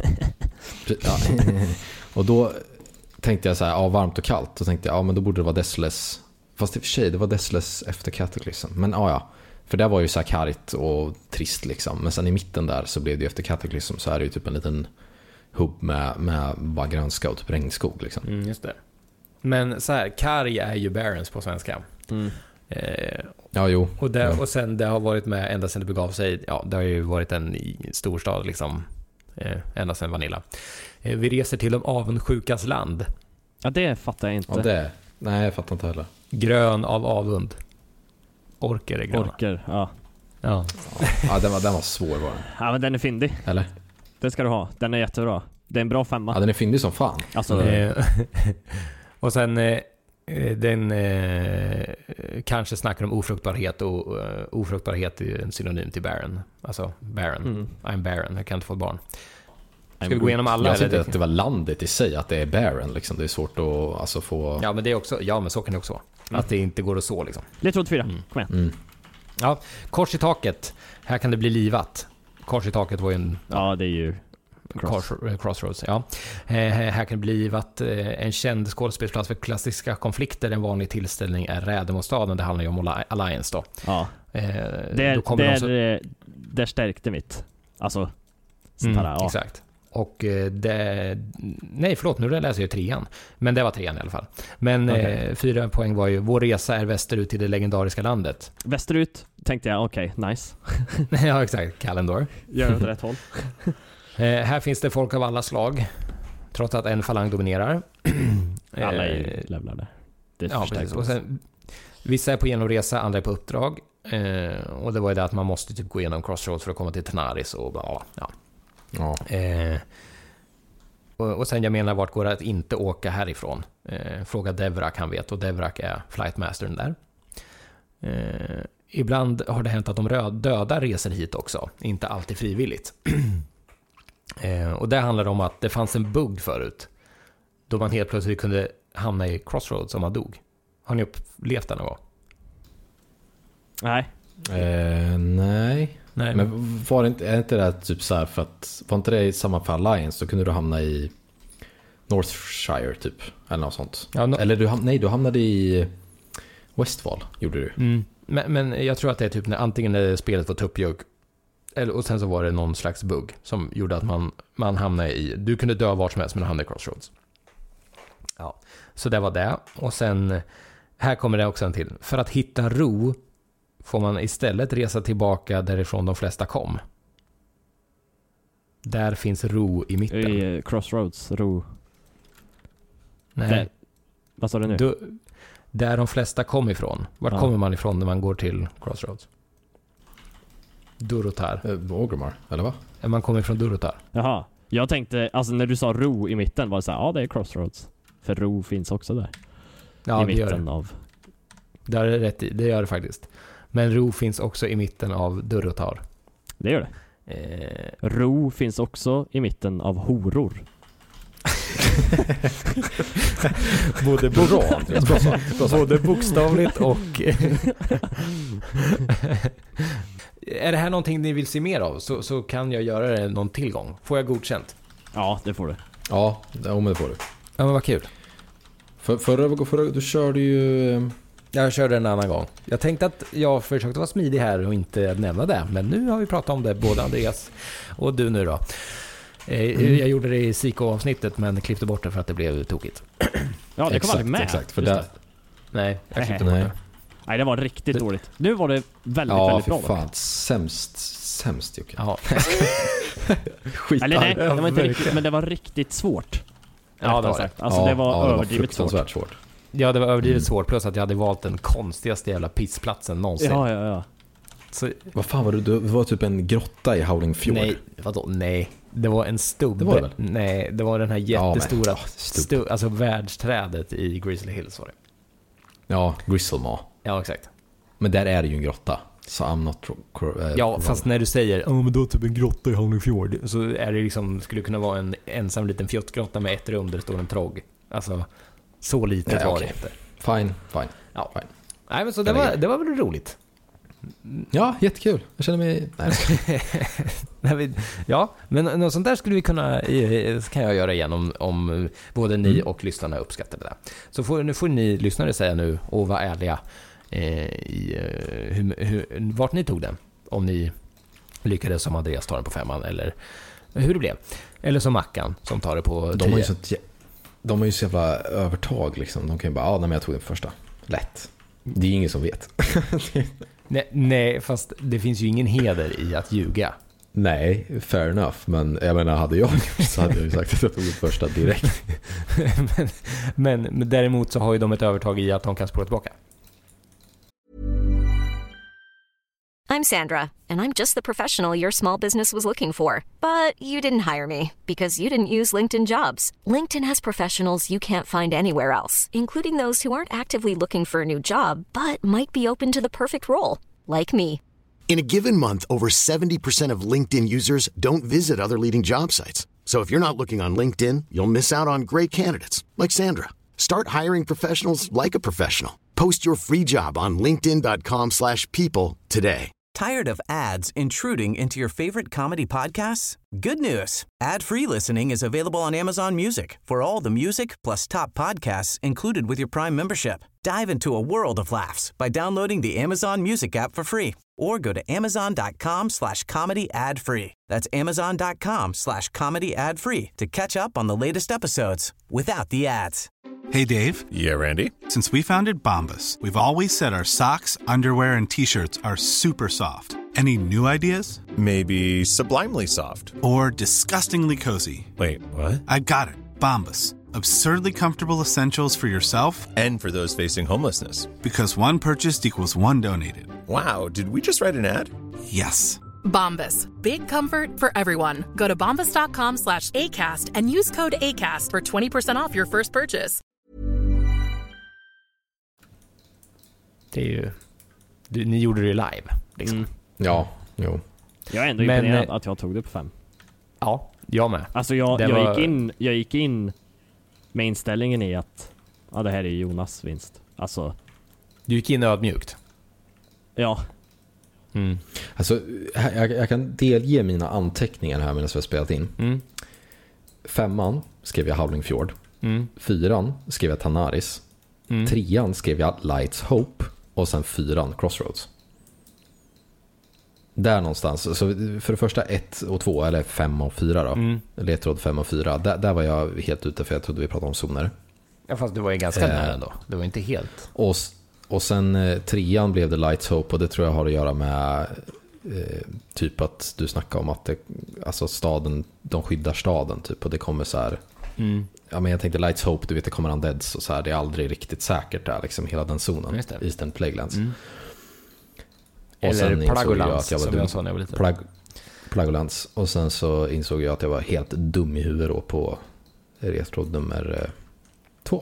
ja. Och då tänkte jag så här, ja, varmt och kallt. Då tänkte jag, ja men då borde det vara Desolus. Fast i och för sig, det var Desolus efter Cataclysm. Men ja, ja. För det var ju så här kargt och trist liksom. Men sen i mitten där så blev det ju efter Cataclysm så är det ju typ en liten hubb med, med bara grönska och typ regnskog liksom. Mm, just det. Men så här, karg är ju Barents på svenska. Mm. Eh, Ja, jo. och, det, Ja. och sen det har varit med ända sedan det begav sig. Ja, det har ju varit en i- storstad liksom. Eh, ända sedan Vanilla. Eh, vi reser till de avundsjukas land. Ja, det fattar jag inte. Ja, det. Nej, jag fattar inte heller. Grön av avund. Orker är gröna. Orker, ja. Ja. Ja, den var, den var svår var den. Ja, men den är fyndig. Eller? Det ska du ha. Den är jättebra. Det är en bra femma. Ja, den är fyndig som fan. Alltså, Eh, och sen eh, den eh, kanske snackar om ofruktbarhet och uh, ofruktbarhet är en synonym till barren. Alltså barren. mm. I'm barren, jag kan inte få ett barn. Ska I'm vi gå good. igenom alla? Jag eller? tänkte att det var landet i sig, att det är barren liksom. Det är svårt att alltså, få... Ja, men det är också, ja, men så kan det också vara. Mm. Att det inte går att så liksom. Ledtråd fyra. Mm. Kom igen. Mm. Ja, kors i taket. Här kan det bli livat. Kors i taket var ju en Ja, det är ju Cross. Cross, eh, Crossroads, ja. Eh, här kan det bli att eh, en känd skådespelsplats för klassiska konflikter, en vanlig tillställning är Rädemostaden. Det handlar ju om Alli- Alliance då. Ja. Eh, Där, då kommer de där, så, eh, där stärkte mitt. Alltså, sånt mm, här, ja. exakt. Och eh, det, nej förlåt, nu läser jag trean. Men det var trean i alla fall. Men Okej. eh, fyra poäng var ju, vår resa är västerut till det legendariska landet. Västerut tänkte jag, okej, okay, nice. Ja, exakt. Kalendor. Gör åt rätt håll. Eh, här finns det folk av alla slag. Trots att en falang dominerar. Alla är ju Eh, levlade. Det Ja, förstärks precis. Och också. sen, vissa är på genomresa, andra är på uppdrag. Eh, och det var ju det att man måste typ gå igenom Crossroads för att komma till Tanaris och bla, ja. Ja. Eh, och, och sen jag menar, vart går det att inte åka härifrån? Eh, fråga Devrak, han vet. Och Devrak är flightmastern där. Eh, ibland har det hänt att de röd, döda reser hit också. Inte alltid frivilligt. eh, och det handlar om att det fanns en bugg förut. Då man helt plötsligt kunde hamna i Crossroads om man dog. Har ni upplevt det någon gång? Nej. Eh, nej. Nej. Men var det inte, är inte det typ så här för att, var inte det i samma för Alliance, så kunde du hamna i Northshire typ, eller något sånt. Ja, no- eller du, ham- nej, du hamnade i Westfall, gjorde du. Mm. Men, men jag tror att det är typ när antingen när spelet var tuppjugg, eller, och sen så var det någon slags bugg som gjorde att man, man hamnade i, du kunde dö vart som helst men du hamnade i Crossroads. Ja, så det var det. Och sen, här kommer det också en till. För att hitta ro får man istället resa tillbaka därifrån de flesta kom. Där finns ro i mitten. I Crossroads, ro. Nej. Det, vad sa du nu? Du, där de flesta kom ifrån. Vart Ja. kommer man ifrån när man går till Crossroads? Durotar. Eh, Orgrimmar, eller va? Man kommer ifrån Durotar. Jaha. Jag tänkte, alltså när du sa ro i mitten var det så här, ja det är Crossroads. För ro finns också där. Ja, I det gör mitten det. av... Det är rätt i. Det gör det faktiskt. Men ro finns också i mitten av Durotar. Det gör det. Eh, Ro finns också i mitten av horor. både, Bra, Andreas, bra så. Bra så. både bokstavligt och... Är det här någonting ni vill se mer av så, så kan jag göra det någon tillgång. Får jag godkänt? Ja, det får du. Ja, det, om det får du. Ja, men vad kul. För, förra, förra, du körde ju... eh, Jag körde en annan gång. Jag tänkte att jag försökte vara smidig här och inte nämna det. Men nu har vi pratat om det, både Andreas och du nu då. Eh, Mm. Jag gjorde det i psyko-avsnittet men klippte bort det för att det blev tokigt. Ja, det kom Exakt, aldrig med. exakt, för Just där- det. Nej, jag klippte Nej. bort det. Nej, det var riktigt dåligt. Nu var det väldigt, Ja, väldigt för bra. dock. fan. Sämst, sämst Jocke. Ja, Skit. Eller nej, det var inte verkligen. riktigt, men det var riktigt svårt. Ja, det var det. Sagt. Alltså ja, det var ja, överdrivet svårt. fruktansvärt svårt. ja, det var överdrivet Mm. svårt. Plus att jag hade valt den konstigaste jävla pissplatsen någonsin. Ja, ja, ja. Så, Vad fan var det? Det var typ en grotta i Howling Fjord. nej, vadå? Nej. Det var en stubbe. Det var det väl? Nej, det var den här Ja, men- jättestora, ja, stubb. stu, alltså världsträdet i Grizzly Hills var det. Ja, Grizzlemaw. Ja, exakt. Men där är det ju en grotta. Så I'm not... Uh, Ja, fast när du säger ja, men då är typ en grotta i Howling Fjord, så är det liksom, skulle kunna vara en ensam liten fjottgrotta med ett rum där det står en trogg. Alltså, så litet Ja, var okej. det inte. Fine, fine. Ja. Fine. Nej, men så det Den är var, grym. det var väl roligt. Ja, jättekul. Jag känner mig... Nej. Nej, vi- ja, men något sånt där skulle vi kunna, eh, kan jag göra igen om, om både ni Mm. och lyssnarna uppskattar det där. Så får, nu får ni lyssnare säga nu och vara ärliga eh, i eh, hur, hur, vart ni tog den. Om ni lyckades som Andreas ta den på femman eller hur det blev. Eller som Mackan som tar det på De har ju tio. så, de har ju så jävla övertag liksom. De kan ju bara, ja, nej, men jag tog den första. Lätt. Det är ingen som vet. Nej, nej, fast det finns ju ingen heder i att ljuga. Nej, fair enough. Men jag menar, hade jag gjort så hade jag ju sagt att jag tog den första direkt. men, men, men däremot så har ju de ett övertag i att de kan spåra tillbaka. I'm Sandra, and I'm just the professional your small business was looking for. But you didn't hire me because you didn't use LinkedIn Jobs. LinkedIn has professionals you can't find anywhere else, including those who aren't actively looking for a new job, but might be open to the perfect role, like me. In a given month, over seventy percent of LinkedIn users don't visit other leading job sites. So if you're not looking on LinkedIn, you'll miss out on great candidates like Sandra. Start hiring professionals like a professional. Post your free job on linkedin dot com slash people today. Tired of ads intruding into your favorite comedy podcasts? Good news. Ad-free listening is available on Amazon Music for all the music plus top podcasts included with your Prime membership. Dive into a world of laughs by downloading the Amazon Music app for free or go to amazon dot com slash comedy ad free. That's amazon dot com slash comedy ad free to catch up on the latest episodes without the ads. Hey, Dave. Yeah, Randy. Since we founded Bombas, we've always said our socks, underwear, and T-shirts are super soft. Any new ideas? Maybe sublimely soft. Or disgustingly cozy? Wait, what? I got it. Bombas. Absurdly comfortable essentials for yourself And for those facing homelessness. because one purchased equals one donated. Wow, did we just write an ad? Yes. Bombas. Big comfort for everyone. Go to bombas dot com slash ACAST and use code ACAST for twenty percent off your first purchase. Det är ju, du, ni gjorde det ju live. Liksom. Mm. Ja, jo. Jag är ändå Men, imponerad eh, att jag tog det på fem. Ja, jag med. Alltså jag, Det jag, var- gick in, jag gick in med inställningen i att ja, det här är Jonas vinst. Alltså, du gick in ödmjukt. Ja. Mm. Alltså, jag, jag kan delge mina anteckningar här medan vi har spelat in. Mm. Femman skrev jag Howling Fjord. Mm. Fyran skrev jag Tanaris. Mm. Trean skrev jag Lights Hope. Och sen fyran Crossroads. Där någonstans. Så för det första ett och två, eller fem och fyra då. Mm. Ledtråd fem och fyra. Där, där var jag helt ute för jag trodde vi pratade om zoner. Ja, fast det var ju ganska eh, nära ändå. Det var inte helt. Och, och sen eh, trean blev det Lights Hope. Och det tror jag har att göra med eh, typ att du snackar om att det, alltså staden, de skyddar staden typ. Och det kommer så här... Mm. Ja, men jag tänkte Lights Hope, du vet det kommer Undeads och så här, det är aldrig riktigt säkert där liksom, hela den zonen, Eastern Plaguelands. Mm. Och eller sen insåg jag att jag var dum. Jag sa när jag var liten. Plag, Plaguelands. Och sen så insåg jag att jag var helt dum i huvudet då på retråd nummer eh, två.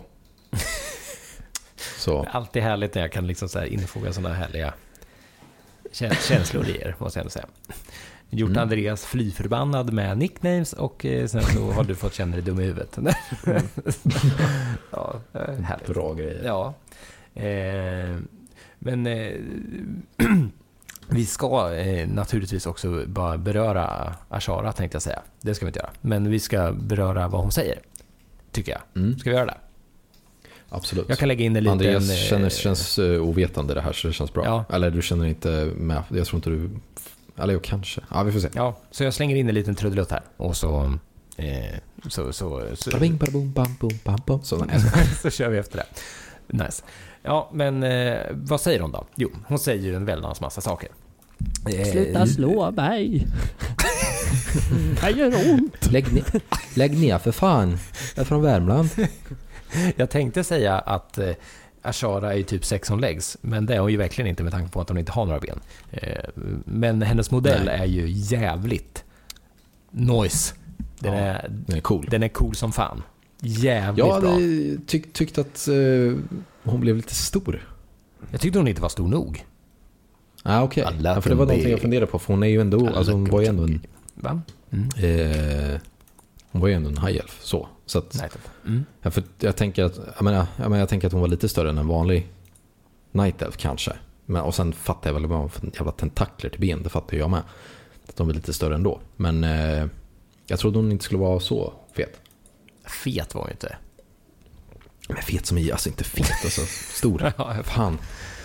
Så. Det är alltid härligt när jag kan liksom så här infoga sådana härliga känslor i er, måste jag ändå säga. Gjort mm. Andreas flyförbannad med nicknames och eh, sen så har du fått känna dig dum i huvudet. Mm. Ja, härligt. Bra grejer. Ja. Eh, men eh, vi ska eh, naturligtvis också bara beröra Ashara, tänkte jag säga. Det ska vi inte göra. Men vi ska beröra vad hon säger, tycker jag. Mm. Ska vi göra det? Absolut. Jag kan lägga in en liten... Andreas känns, känns ovetande det här, så det känns bra. Ja. Eller du känner inte med. Jag tror inte du... Eller kanske. Ja, vi får se. Ja, så jag slänger in en liten trudelutt här. Och så... Eh, så, så, så, så, så, så kör vi efter det. Nice. Ja, men eh, vad säger hon då? Jo, hon säger ju en väldans massa saker. Eh, Sluta slå mig. Det gör ont. Lägg, ner, lägg ner för fan. Jag är från Värmland. Jag tänkte säga att... Eh, Ashara är ju typ sexton legs, men det är hon ju verkligen inte med tanke på att hon inte har några ben. Men hennes modell Nej. är ju jävligt noise. Den, ja, är, den är cool. Den är cool som fan. Jävligt ja, bra. Jag tyck, tyckte att uh, hon blev lite stor. Jag tyckte hon inte var stor nog. Ah, okej. Okay. Ja, för det var någonting jag funderade på, för hon är ju ändå, alltså hon var ju ändå en... Va? Mm. Eh, hon var ju ändå en high elf, så. Så att, mm. ja, för jag tänker att jag menar, jag, menar, jag tänker att hon var lite större än en vanlig night elf kanske. Men, och sen fattar jag väl vad för jävla tentakler till ben, det fattar jag med. Att de är lite större ändå. Men eh, jag trodde hon inte skulle vara så fet. Fet var hon inte. Men fet som i, alltså inte fet, alltså stor. Ja, fan.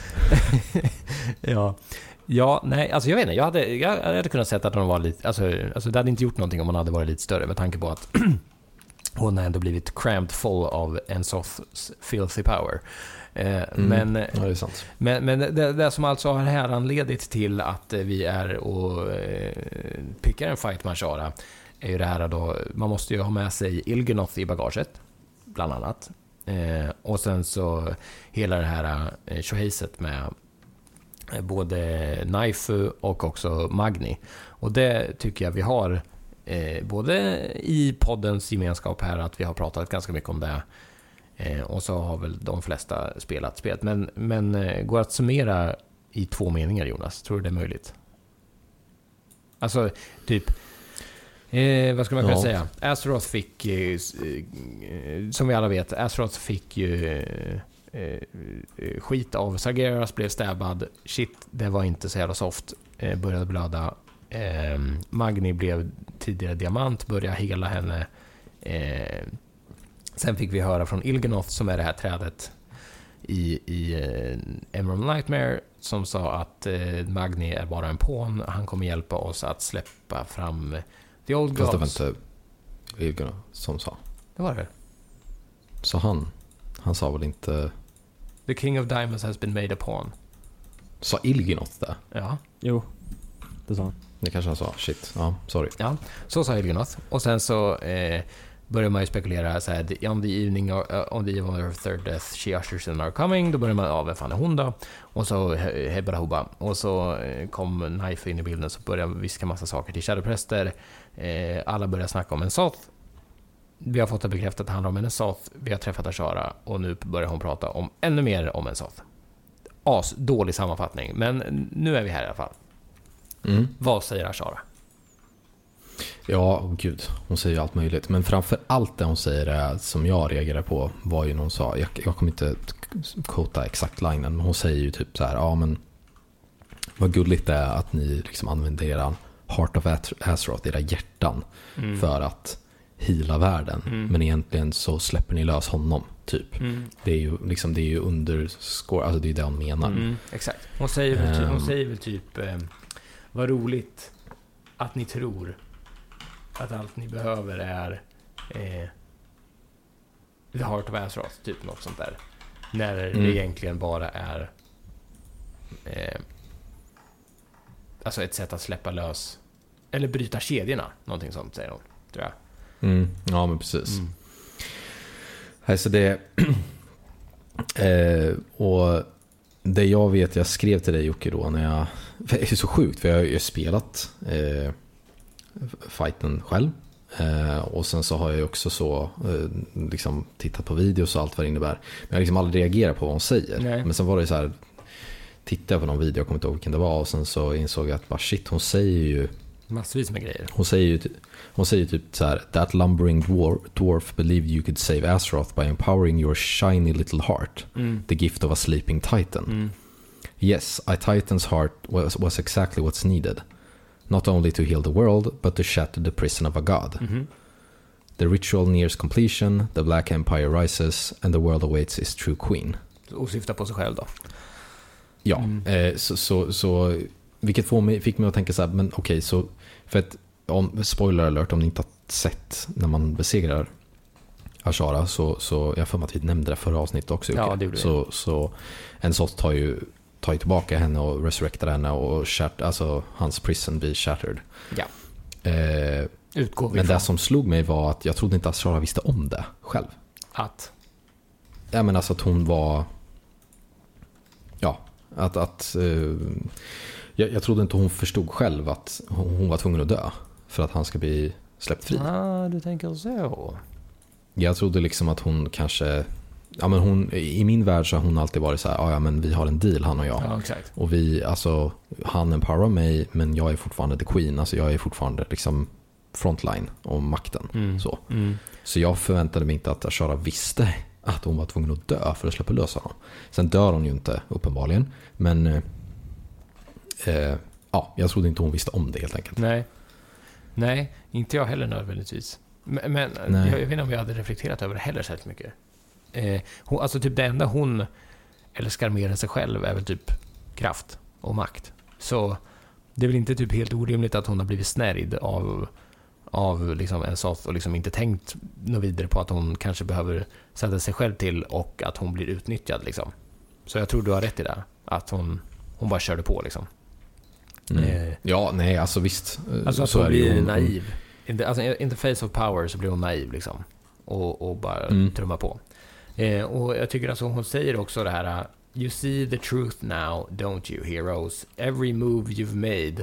Ja. Ja, nej, alltså jag vet inte, jag hade, jag hade kunnat säga att hon var lite, alltså, alltså det hade inte gjort någonting om hon hade varit lite större, med tanke på att hon har ändå blivit crammed full av Ensoths filthy power. Eh, mm, men, ja, det är sant. men, men det, det som alltså har här anledit till att vi är och eh, pickar en fight med Ashara är ju det här då, man måste ju ha med sig Il'gynoth i bagaget, bland annat. Eh, och sen så hela det här eh, tjohejset med både Naifu och också Magni. Och det tycker jag vi har eh, både i poddens gemenskap här, att vi har pratat ganska mycket om det. Eh, och så har väl de flesta spelat spelet. Men, men eh, går att summera i två meningar, Jonas? Tror du det är möjligt? Alltså, typ... Eh, vad ska man kunna ja. säga? Azeroth fick... Eh, som vi alla vet, Azeroth fick ju... Eh, Eh, skit av Sargeras, blev stäbbad. Shit, det var inte så jävla soft. Eh, började blöda. Eh, Magni blev tidigare diamant, började hela henne. Eh, sen fick vi höra från Il'gynoth, som är det här trädet i, i eh, Emerald Nightmare, som sa att eh, Magni är bara en pån. Han kommer hjälpa oss att släppa fram The Old Gods. Fast det var inte Il'gynoth som sa. Det var det. Så han Han sa väl inte... The King of Diamonds has been made a pawn. Sa Il'gynoth det? Ja. Jo, det sa han. Det kanske han sa. Shit, ja, sorry. Ja, så sa Il'gynoth. Och sen så eh, börjar man ju spekulera så här, on the evening of, uh, on the eve of her third death she ushers in our coming. Då börjar man, ja, vem fan är hon då? Och så Hebba Hubba. Och så eh, kom Knife in i bilden, så började viska massa saker till Shadowprester. Eh, alla börjar snacka om en Soth. Vi har fått det bekräftat att det handlar om en Soth. Vi har träffat Ashara och nu börjar hon prata om ännu mer om en Soth. As, dålig sammanfattning. Men nu är vi här i alla fall. Mm. Vad säger Ashara? Ja, oh gud, hon säger ju allt möjligt. Men framför allt det hon säger är, som jag reagerar på var ju när hon sa, jag, jag kommer inte quota exakt linen, men hon säger ju typ så här, ja men vad gulligt det är att ni liksom använder era Heart of Azeroth, era hjärtan, mm. för att hela världen. Mm. Men egentligen så släpper ni lös honom, typ. Mm. Det är ju liksom, det är ju underscore, alltså det är det hon menar. Mm, exakt. Hon säger väl typ, um, hon säger väl typ eh, vad roligt att ni tror att allt ni behöver är eh, The Heart of Azeroth, typ något sånt där. När mm. det egentligen bara är eh, alltså ett sätt att släppa lös eller bryta kedjorna, någonting sånt säger hon, tror jag. Mm. Ja, men precis. Mm. Alltså det eh, och det jag vet, jag skrev till dig Jocke då när jag, det är så sjukt för jag har ju spelat eh, fighten själv eh, och sen så har jag också så eh, liksom tittat på videos och allt vad det innebär, men jag har liksom aldrig reagerat på vad hon säger. Nej. Men sen var det så här, tittade jag på någon video, jag kommer inte ihåg vilken det var, och sen så insåg jag att bara shit, hon säger ju massvis med grejer. Hon säger ju hon säger typ så här: that lumbering dwarf, dwarf believed you could save Azeroth by empowering your shiny little heart, mm. the gift of a sleeping titan. Mm. Yes, a titan's heart was, was exactly what's needed. Not only to heal the world, but to shatter the prison of a god. Mm-hmm. The ritual nears completion, the Black Empire rises, and the world awaits its true queen. Och syftar på sig själv då. Ja, mm. eh, så, så, så vilket får mig, fick mig att tänka så här, men okej, okay, så för att om, spoiler alert, om ni inte har sett när man besegrar Azshara, så, så jag får mig att vi nämnde det förra avsnittet också. Ja, det gjorde så, så en sort tar ju tar ju tillbaka henne och resurrectar henne och shatter, alltså hans prison blir shattered. Ja. Eh, Utgår vi men från. Det som slog mig var att jag trodde inte att Azshara visste om det själv. Att? Ja, men alltså att hon var ja, att, att eh, jag, jag trodde inte hon förstod själv att hon, hon var tvungen att dö för att han ska bli släppt fri. Ah, du tänker så. Jag trodde liksom att hon kanske, ja men hon, i min värld så har hon alltid varit så här, ja, ja men vi har en deal, han och jag. Ja, exakt. Och vi, alltså, han empowerar mig, men jag är fortfarande the queen, alltså jag är fortfarande liksom frontline om makten. Mm. Så. Mm. Så jag förväntade mig inte att Azshara visste att hon var tvungen att dö för att släppa lös honom. Sen dör hon ju inte uppenbarligen, men eh, ja, jag trodde inte hon visste om det helt enkelt. Nej, Nej inte jag heller nödvändigtvis. Men, men jag, jag vet inte om jag hade reflekterat över det heller så mycket. Eh, hon, alltså typ det enda hon älskar mer än sig själv är väl typ kraft och makt. Så det är väl inte typ helt orimligt att hon har blivit snärjd av, av liksom en sån och liksom inte tänkt något vidare på att hon kanske behöver sätta sig själv till och att hon blir utnyttjad liksom. Så jag tror du har rätt i det. Att hon, hon bara körde på liksom. Mm. Eh, ja, nej, alltså visst. Alltså att så hon blir hon, naiv. In alltså in the face of power så blir hon naiv liksom. Och, och bara mm. trumma på. Eh, och jag tycker alltså hon säger också det här: you see the truth now, don't you, heroes? Every move you've made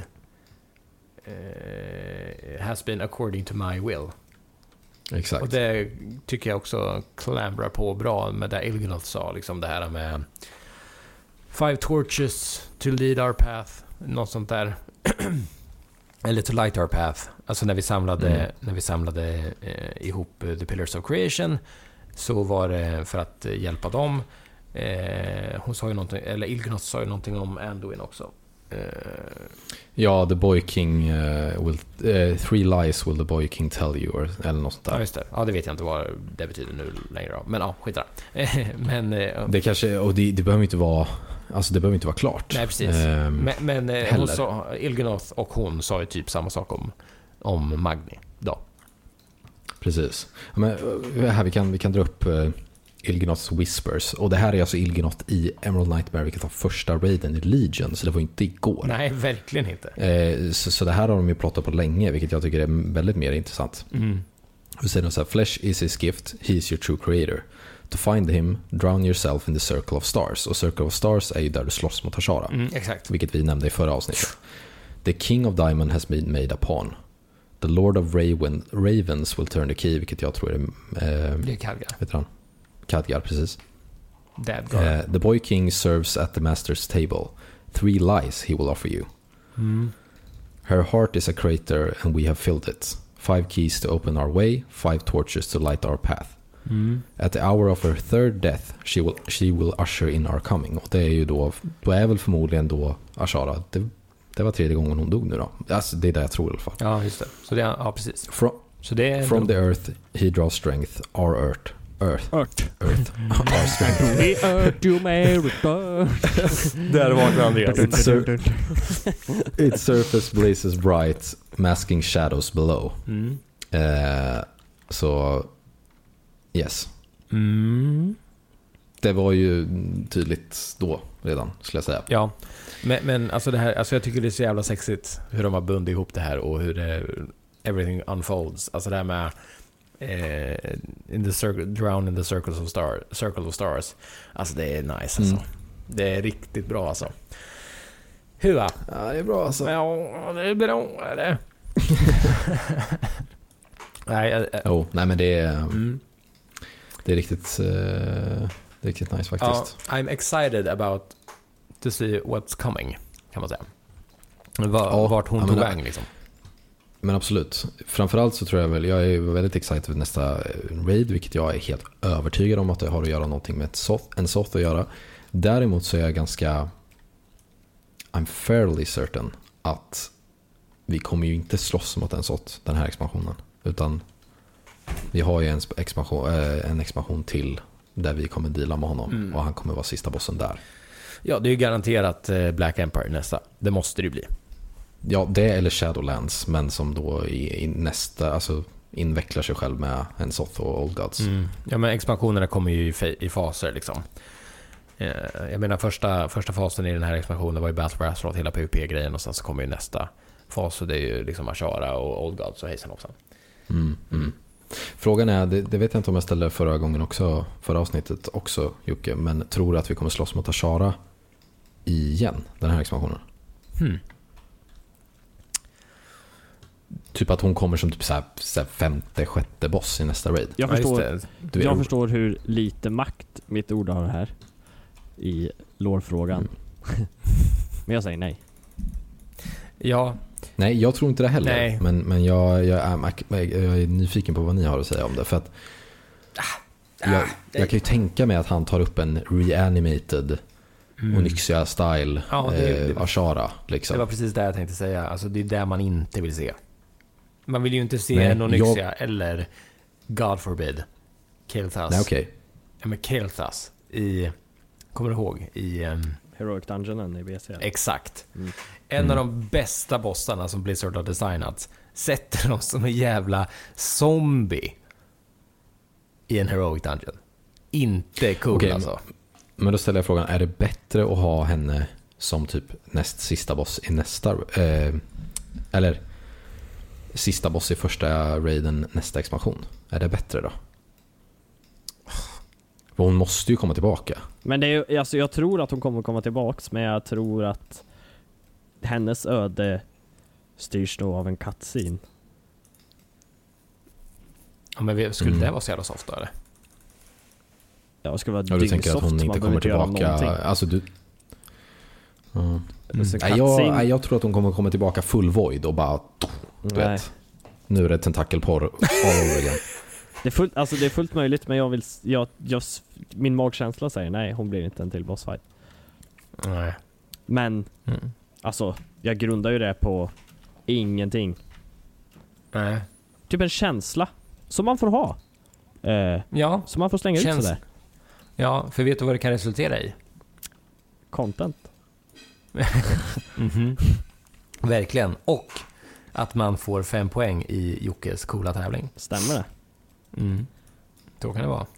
uh, has been according to my will. Exakt. Och det tycker jag också klambrar på bra med det Ilgenoth sa, liksom det här med five torches to lead our path, något sånt där. Eller to light our path. Alltså när vi samlade, mm. när vi samlade eh, ihop uh, The Pillars of Creation, så var det för att uh, hjälpa dem. Eh, hon sa ju någonting, eller Ilgenoth sa ju någonting om Anduin också. Eh, ja, the boy king uh, will uh, three lies will the boy king tell you, or, eller något sånt där. Ja, just det. Ja, det vet jag inte vad det betyder nu längre då. Men ja, skit där. Men uh, det kanske, och det, det behöver inte vara, alltså det behöver inte vara klart. Nej, precis. Um, men men uh, hon sa, Ilgenoth och hon sa ju typ samma sak om om Magni då. Precis. Men här vi kan vi kan dra upp uh, Ilgenoths Whispers. Och det här är alltså Ilgenoth i Emerald Nightmare, vilket var första raiden i Legion, så det var inte igår. Nej, verkligen inte. Eh, så, så det här har de ju plottat på länge, vilket jag tycker är väldigt mer intressant. Mm. Och sen så här: flesh is his gift, he is your true creator. To find him, drown yourself in the circle of stars. Och circle of stars är ju där du slåss mot Azshara. Mm, exakt. Vilket vi nämnde i förra avsnittet. The king of diamond has been made a pawn. The lord of Raven, ravens will turn the key, vilket jag tror är... Eh, det är Khadgar. Vet du han? Khadgar, precis. Uh, the boy king serves at the master's table. Three lies he will offer you. Mm. Her heart is a crater and we have filled it. Five keys to open our way, five torches to light our path. Mm. At the hour of her third death she will, she will usher in our coming. Och det är ju då, då är väl förmodligen då Ashara. Det, det var tredje gången hon dog nu då. Alltså, det är det jag tror i alla fall. Ja, just det. Så det är, ja, precis. From, Så det är from the earth he draws strength, our earth. Earth. Earth. Earth. Our strength. The earth you may return. Där vaknar Andreas. Its, sur- its surface blazes bright, masking shadows below. Mm. Eh, så yes. Mm. Det var ju tydligt då redan, skulle jag säga. Ja, men, men alltså det här, alltså jag tycker det är så jävla sexigt hur de har bundit ihop det här och hur det, everything unfolds. Alltså det här med eh, in the circle, drown in the circles of star, circle of stars. Alltså det är nice alltså. Mm. Det är riktigt bra alltså. Hur? Ja, det är bra alltså. Ja, det är bra. Är det? nej, äh, oh, nej, men det är mm. det är riktigt uh, det är riktigt nice faktiskt. Ja, I'm excited about to see what's coming, kan man säga. Var, ja, vart hon ja, tog men, vägen liksom. Men absolut. Framförallt så tror jag väl, jag är väldigt excited för nästa raid, vilket jag är helt övertygad om att det har att göra någonting med ett soth, en soth att göra. Däremot så är jag ganska I'm fairly certain att vi kommer ju inte slåss mot en soth den här expansionen, utan vi har ju en expansion, en expansion till där vi kommer deala med honom mm. och han kommer vara sista bossen där. Ja, det är ju garanterat Black Empire nästa. Det måste det ju bli. Ja, det eller Shadowlands, men som då i, i nästa, alltså invecklar sig själv med en Soth och Old Gods. Mm. Ja, men expansionerna kommer ju i, fa- i faser liksom. Jag menar första, första fasen i den här expansionen var ju Battle for Azeroth, hela PvP-grejen, och sen så kommer ju nästa fas och det är ju liksom Ashara och Old Gods och hejsan också. Mm, mm. Frågan är, det, det vet jag inte om jag ställde förra gången också, förra avsnittet också, Jocke, men tror du att vi kommer slåss mot Ashara igen, den här expansionen? Hmm. Typ att hon kommer som typ så här, så här femte, sjätte boss i nästa raid. Jag ja, förstår, jag förstår hur lite makt mitt ord har här i lore-frågan. Mm. Men jag säger nej. Ja. Nej, jag tror inte det heller. Nej. Men, men jag, jag, är, jag är nyfiken på vad ni har att säga om det. För att ah, jag, jag kan ju tänka mig att han tar upp en reanimated mm. Onyxia-style ja, det, eh, det, Ashara. Liksom. Det var precis det jag tänkte säga. Alltså, det är det man inte vill se. Man vill ju inte se Nej, en Onyxia jag... eller God forbid Kael'thas. Nej, okej. Okay. Ja, men Kael'thas i, kommer du ihåg i um... Heroic Dungeonen i B C. Exakt. Mm. En mm. av de bästa bossarna som Blizzard har designat sätter dem som en jävla zombie i en Heroic Dungeon. Inte cool okay, alltså. Men då ställer jag frågan, är det bättre att ha henne som typ näst sista boss i nästa eh, eller sista boss i första raiden nästa expansion? Är det bättre då? För hon måste ju komma tillbaka. Men det är, alltså jag tror att hon kommer komma tillbaka, men jag tror att hennes öde styrs då av en cutscene. Ja, men skulle mm. det vara så jävla soft då, eller? Ja, det ska vara ja, du tänker att hon inte kommer tillbaka. Alltså du... Mm. Mm. Nej, jag, nej, jag tror att hon kommer komma tillbaka full void och bara... Du vet, nu är det tentakelporr all over again. Det är, fullt, alltså det är fullt möjligt, men jag vill, jag, jag, min magkänsla säger nej, hon blir inte en till bossfight. Nej. Men mm. alltså, jag grundar ju det på ingenting. Nej. Typ en känsla som man får ha. Eh, ja. Som man får slänga Käns- ut sådär. Ja, för vet du vad det kan resultera i? Content. mm-hmm. Verkligen. Och att man får fem poäng i Jockes coola tävling. Stämmer det? Mm. Då kan det vara.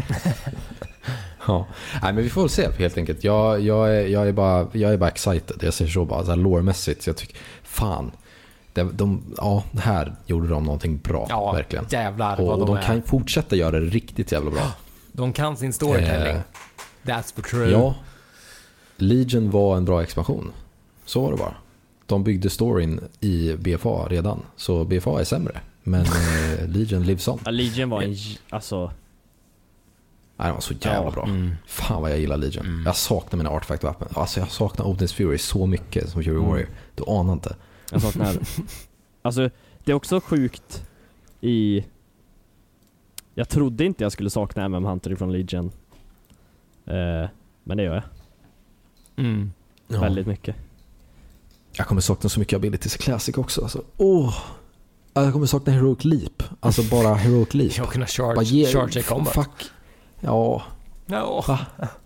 Ja, nej, men vi får väl se helt enkelt. Jag, jag, är, jag, är, bara, jag är bara excited. Jag ser så bara så här lore-mässigt. Så jag tycker, fan. De, de, ja, här gjorde de någonting bra. Ja, verkligen. Jävlar och, vad och de, de kan fortsätta göra det riktigt jävla bra. De kan sin storytelling. Eh, That's for true. Ja. Legion var en bra expansion. Så var det bara. De byggde storyn i B F A redan. Så B F A är sämre. Men eh, Legion lives on. Ja, Legion var en... Alltså... Nej, det var så jävla ja, bra. Mm. Fan vad jag gillar Legion. Mm. Jag saknar mina artefact-vapen. Alltså jag saknar Odin's Fury så mycket som Fury mm. Warrior. Du anar inte. Jag saknar... Alltså, det är också sjukt i... Jag trodde inte jag skulle sakna M M Hunter från Legion. Eh, men det gör jag. Mm. Ja. Väldigt mycket. Jag kommer sakna så mycket Abilities Classic också. Alltså, åh! Jag kommer sakna Heroic Leap. Alltså bara Heroic Leap. Jag kunna charge, bara ge, charge i combat. Fuck. Ja. No. Va?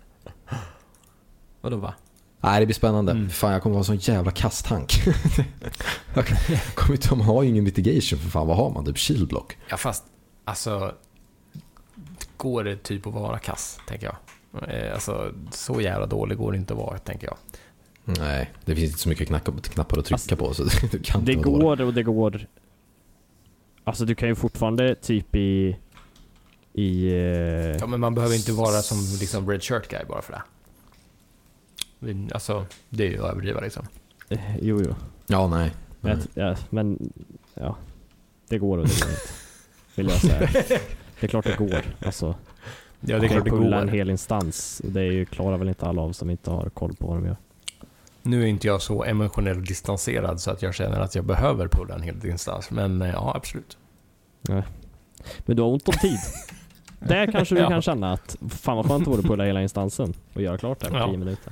Vadå va? Nej, det blir spännande. Mm. Fan, jag kommer vara en sån jävla kasttank. Jag kommer inte att ha ingen mitigation för fan. Vad har man? Typ shieldblock. Ja, fast alltså går det typ att vara kass, tänker jag. Alltså så jävla dålig går det inte att vara, tänker jag. Nej, det finns inte så mycket knappar att trycka alltså, på så du kan det inte går dålig. och det går. Alltså du kan ju fortfarande typ i i uh... Ja, men man behöver inte vara som liksom red shirt guy bara för det. Alltså det är ju att överdriva liksom. Uh, jo jo. Ja, nej. nej. Ett, ja, men ja. Det går och det går inte. Vill jag säga. Det är klart det går. Alltså. Ja, det är klart det går. En hel instans. Det är ju klarar väl inte alla av som inte har koll på vad de gör. Nu är inte jag så emotionellt distanserad så att jag känner att jag behöver pulla en hel instans. Men ja, absolut. Nej. Men du har ont om tid. Där kanske du ja. kan känna att fan vad skönt vore att pulla hela instansen och göra klart det på ja. tio minuter.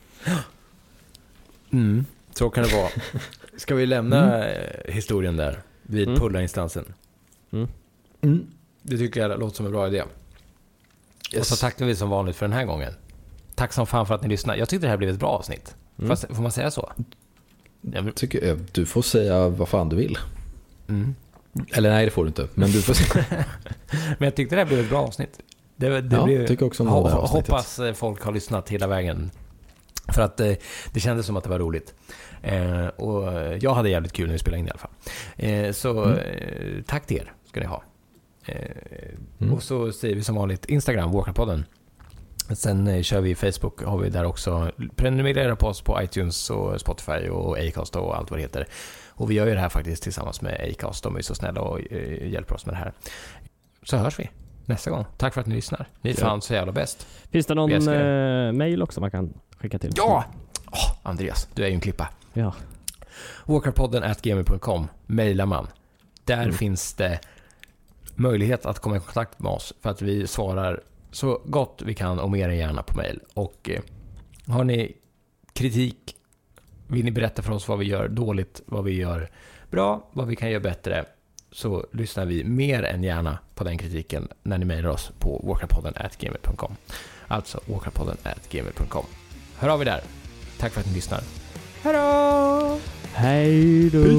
Mm, så kan det vara. Ska vi lämna mm. historien där vid mm. pulla-instansen? Mm. Mm. Det tycker jag låter som en bra idé. Yes. Och så tackar vi som vanligt för den här gången. Tack som fan för att ni lyssnar. Jag tyckte det här blev ett bra avsnitt. Mm. Fast, får man säga så? Jag tycker, du får säga vad fan du vill. Mm. Eller nej, det får du inte. Men du får säga. Men jag tyckte det här blev ett bra avsnitt. Det, det ja, blev, tycker också om ho- det här hoppas folk har lyssnat hela vägen. För att eh, det kändes som att det var roligt. Eh, och jag hade jävligt kul när vi spelade in i alla fall. Eh, så mm. eh, tack till er ska ni ha. Eh, mm. Och så säger vi som vanligt Instagram, Walkerpodden. Sen eh, kör vi Facebook, har vi där också. Prenumerera på oss på iTunes och Spotify och Acast och allt vad det heter. Och vi gör ju det här faktiskt tillsammans med Acast. De är så snälla och eh, hjälper oss med det här. Så hörs vi nästa gång. Tack för att ni lyssnar. Ni är fan så jävla bäst. Finns det någon eh, mail också man kan skicka till? Ja! Oh, Andreas, du är ju en klippa. Ja. Walkerpodden at gmail dot com mejlar man. Där mm. finns det möjlighet att komma i kontakt med oss för att vi svarar så gott vi kan och mer än gärna på mejl. Och eh, har ni kritik, vill ni berätta för oss vad vi gör dåligt, vad vi gör bra, vad vi kan göra bättre, så lyssnar vi mer än gärna på den kritiken när ni mejlar oss på walkerpodden at gmail dot com. Alltså walkerpodden at gmail dot com. Hör av er där. Tack för att ni lyssnar. Hej då! Hej då!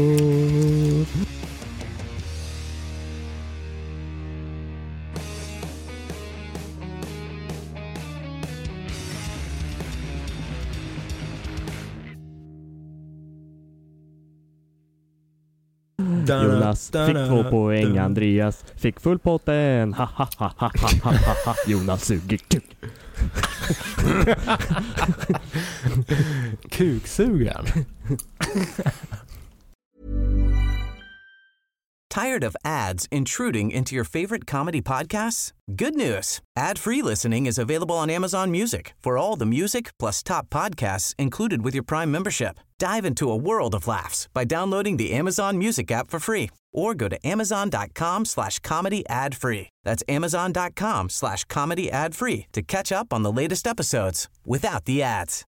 Jonas fick två poäng, Andreas fick full potten. Ha ha ha ha ha ha ha. Jonas suger kuk. Kuksugaren. Tired of ads intruding into your favorite comedy podcasts? Good news. Ad-free listening is available on Amazon Music for all the music plus top podcasts included with your Prime membership. Dive into a world of laughs by downloading the Amazon Music app for free or go to amazon.com slash comedy ad free. That's amazon.com slash comedy ad free to catch up on the latest episodes without the ads.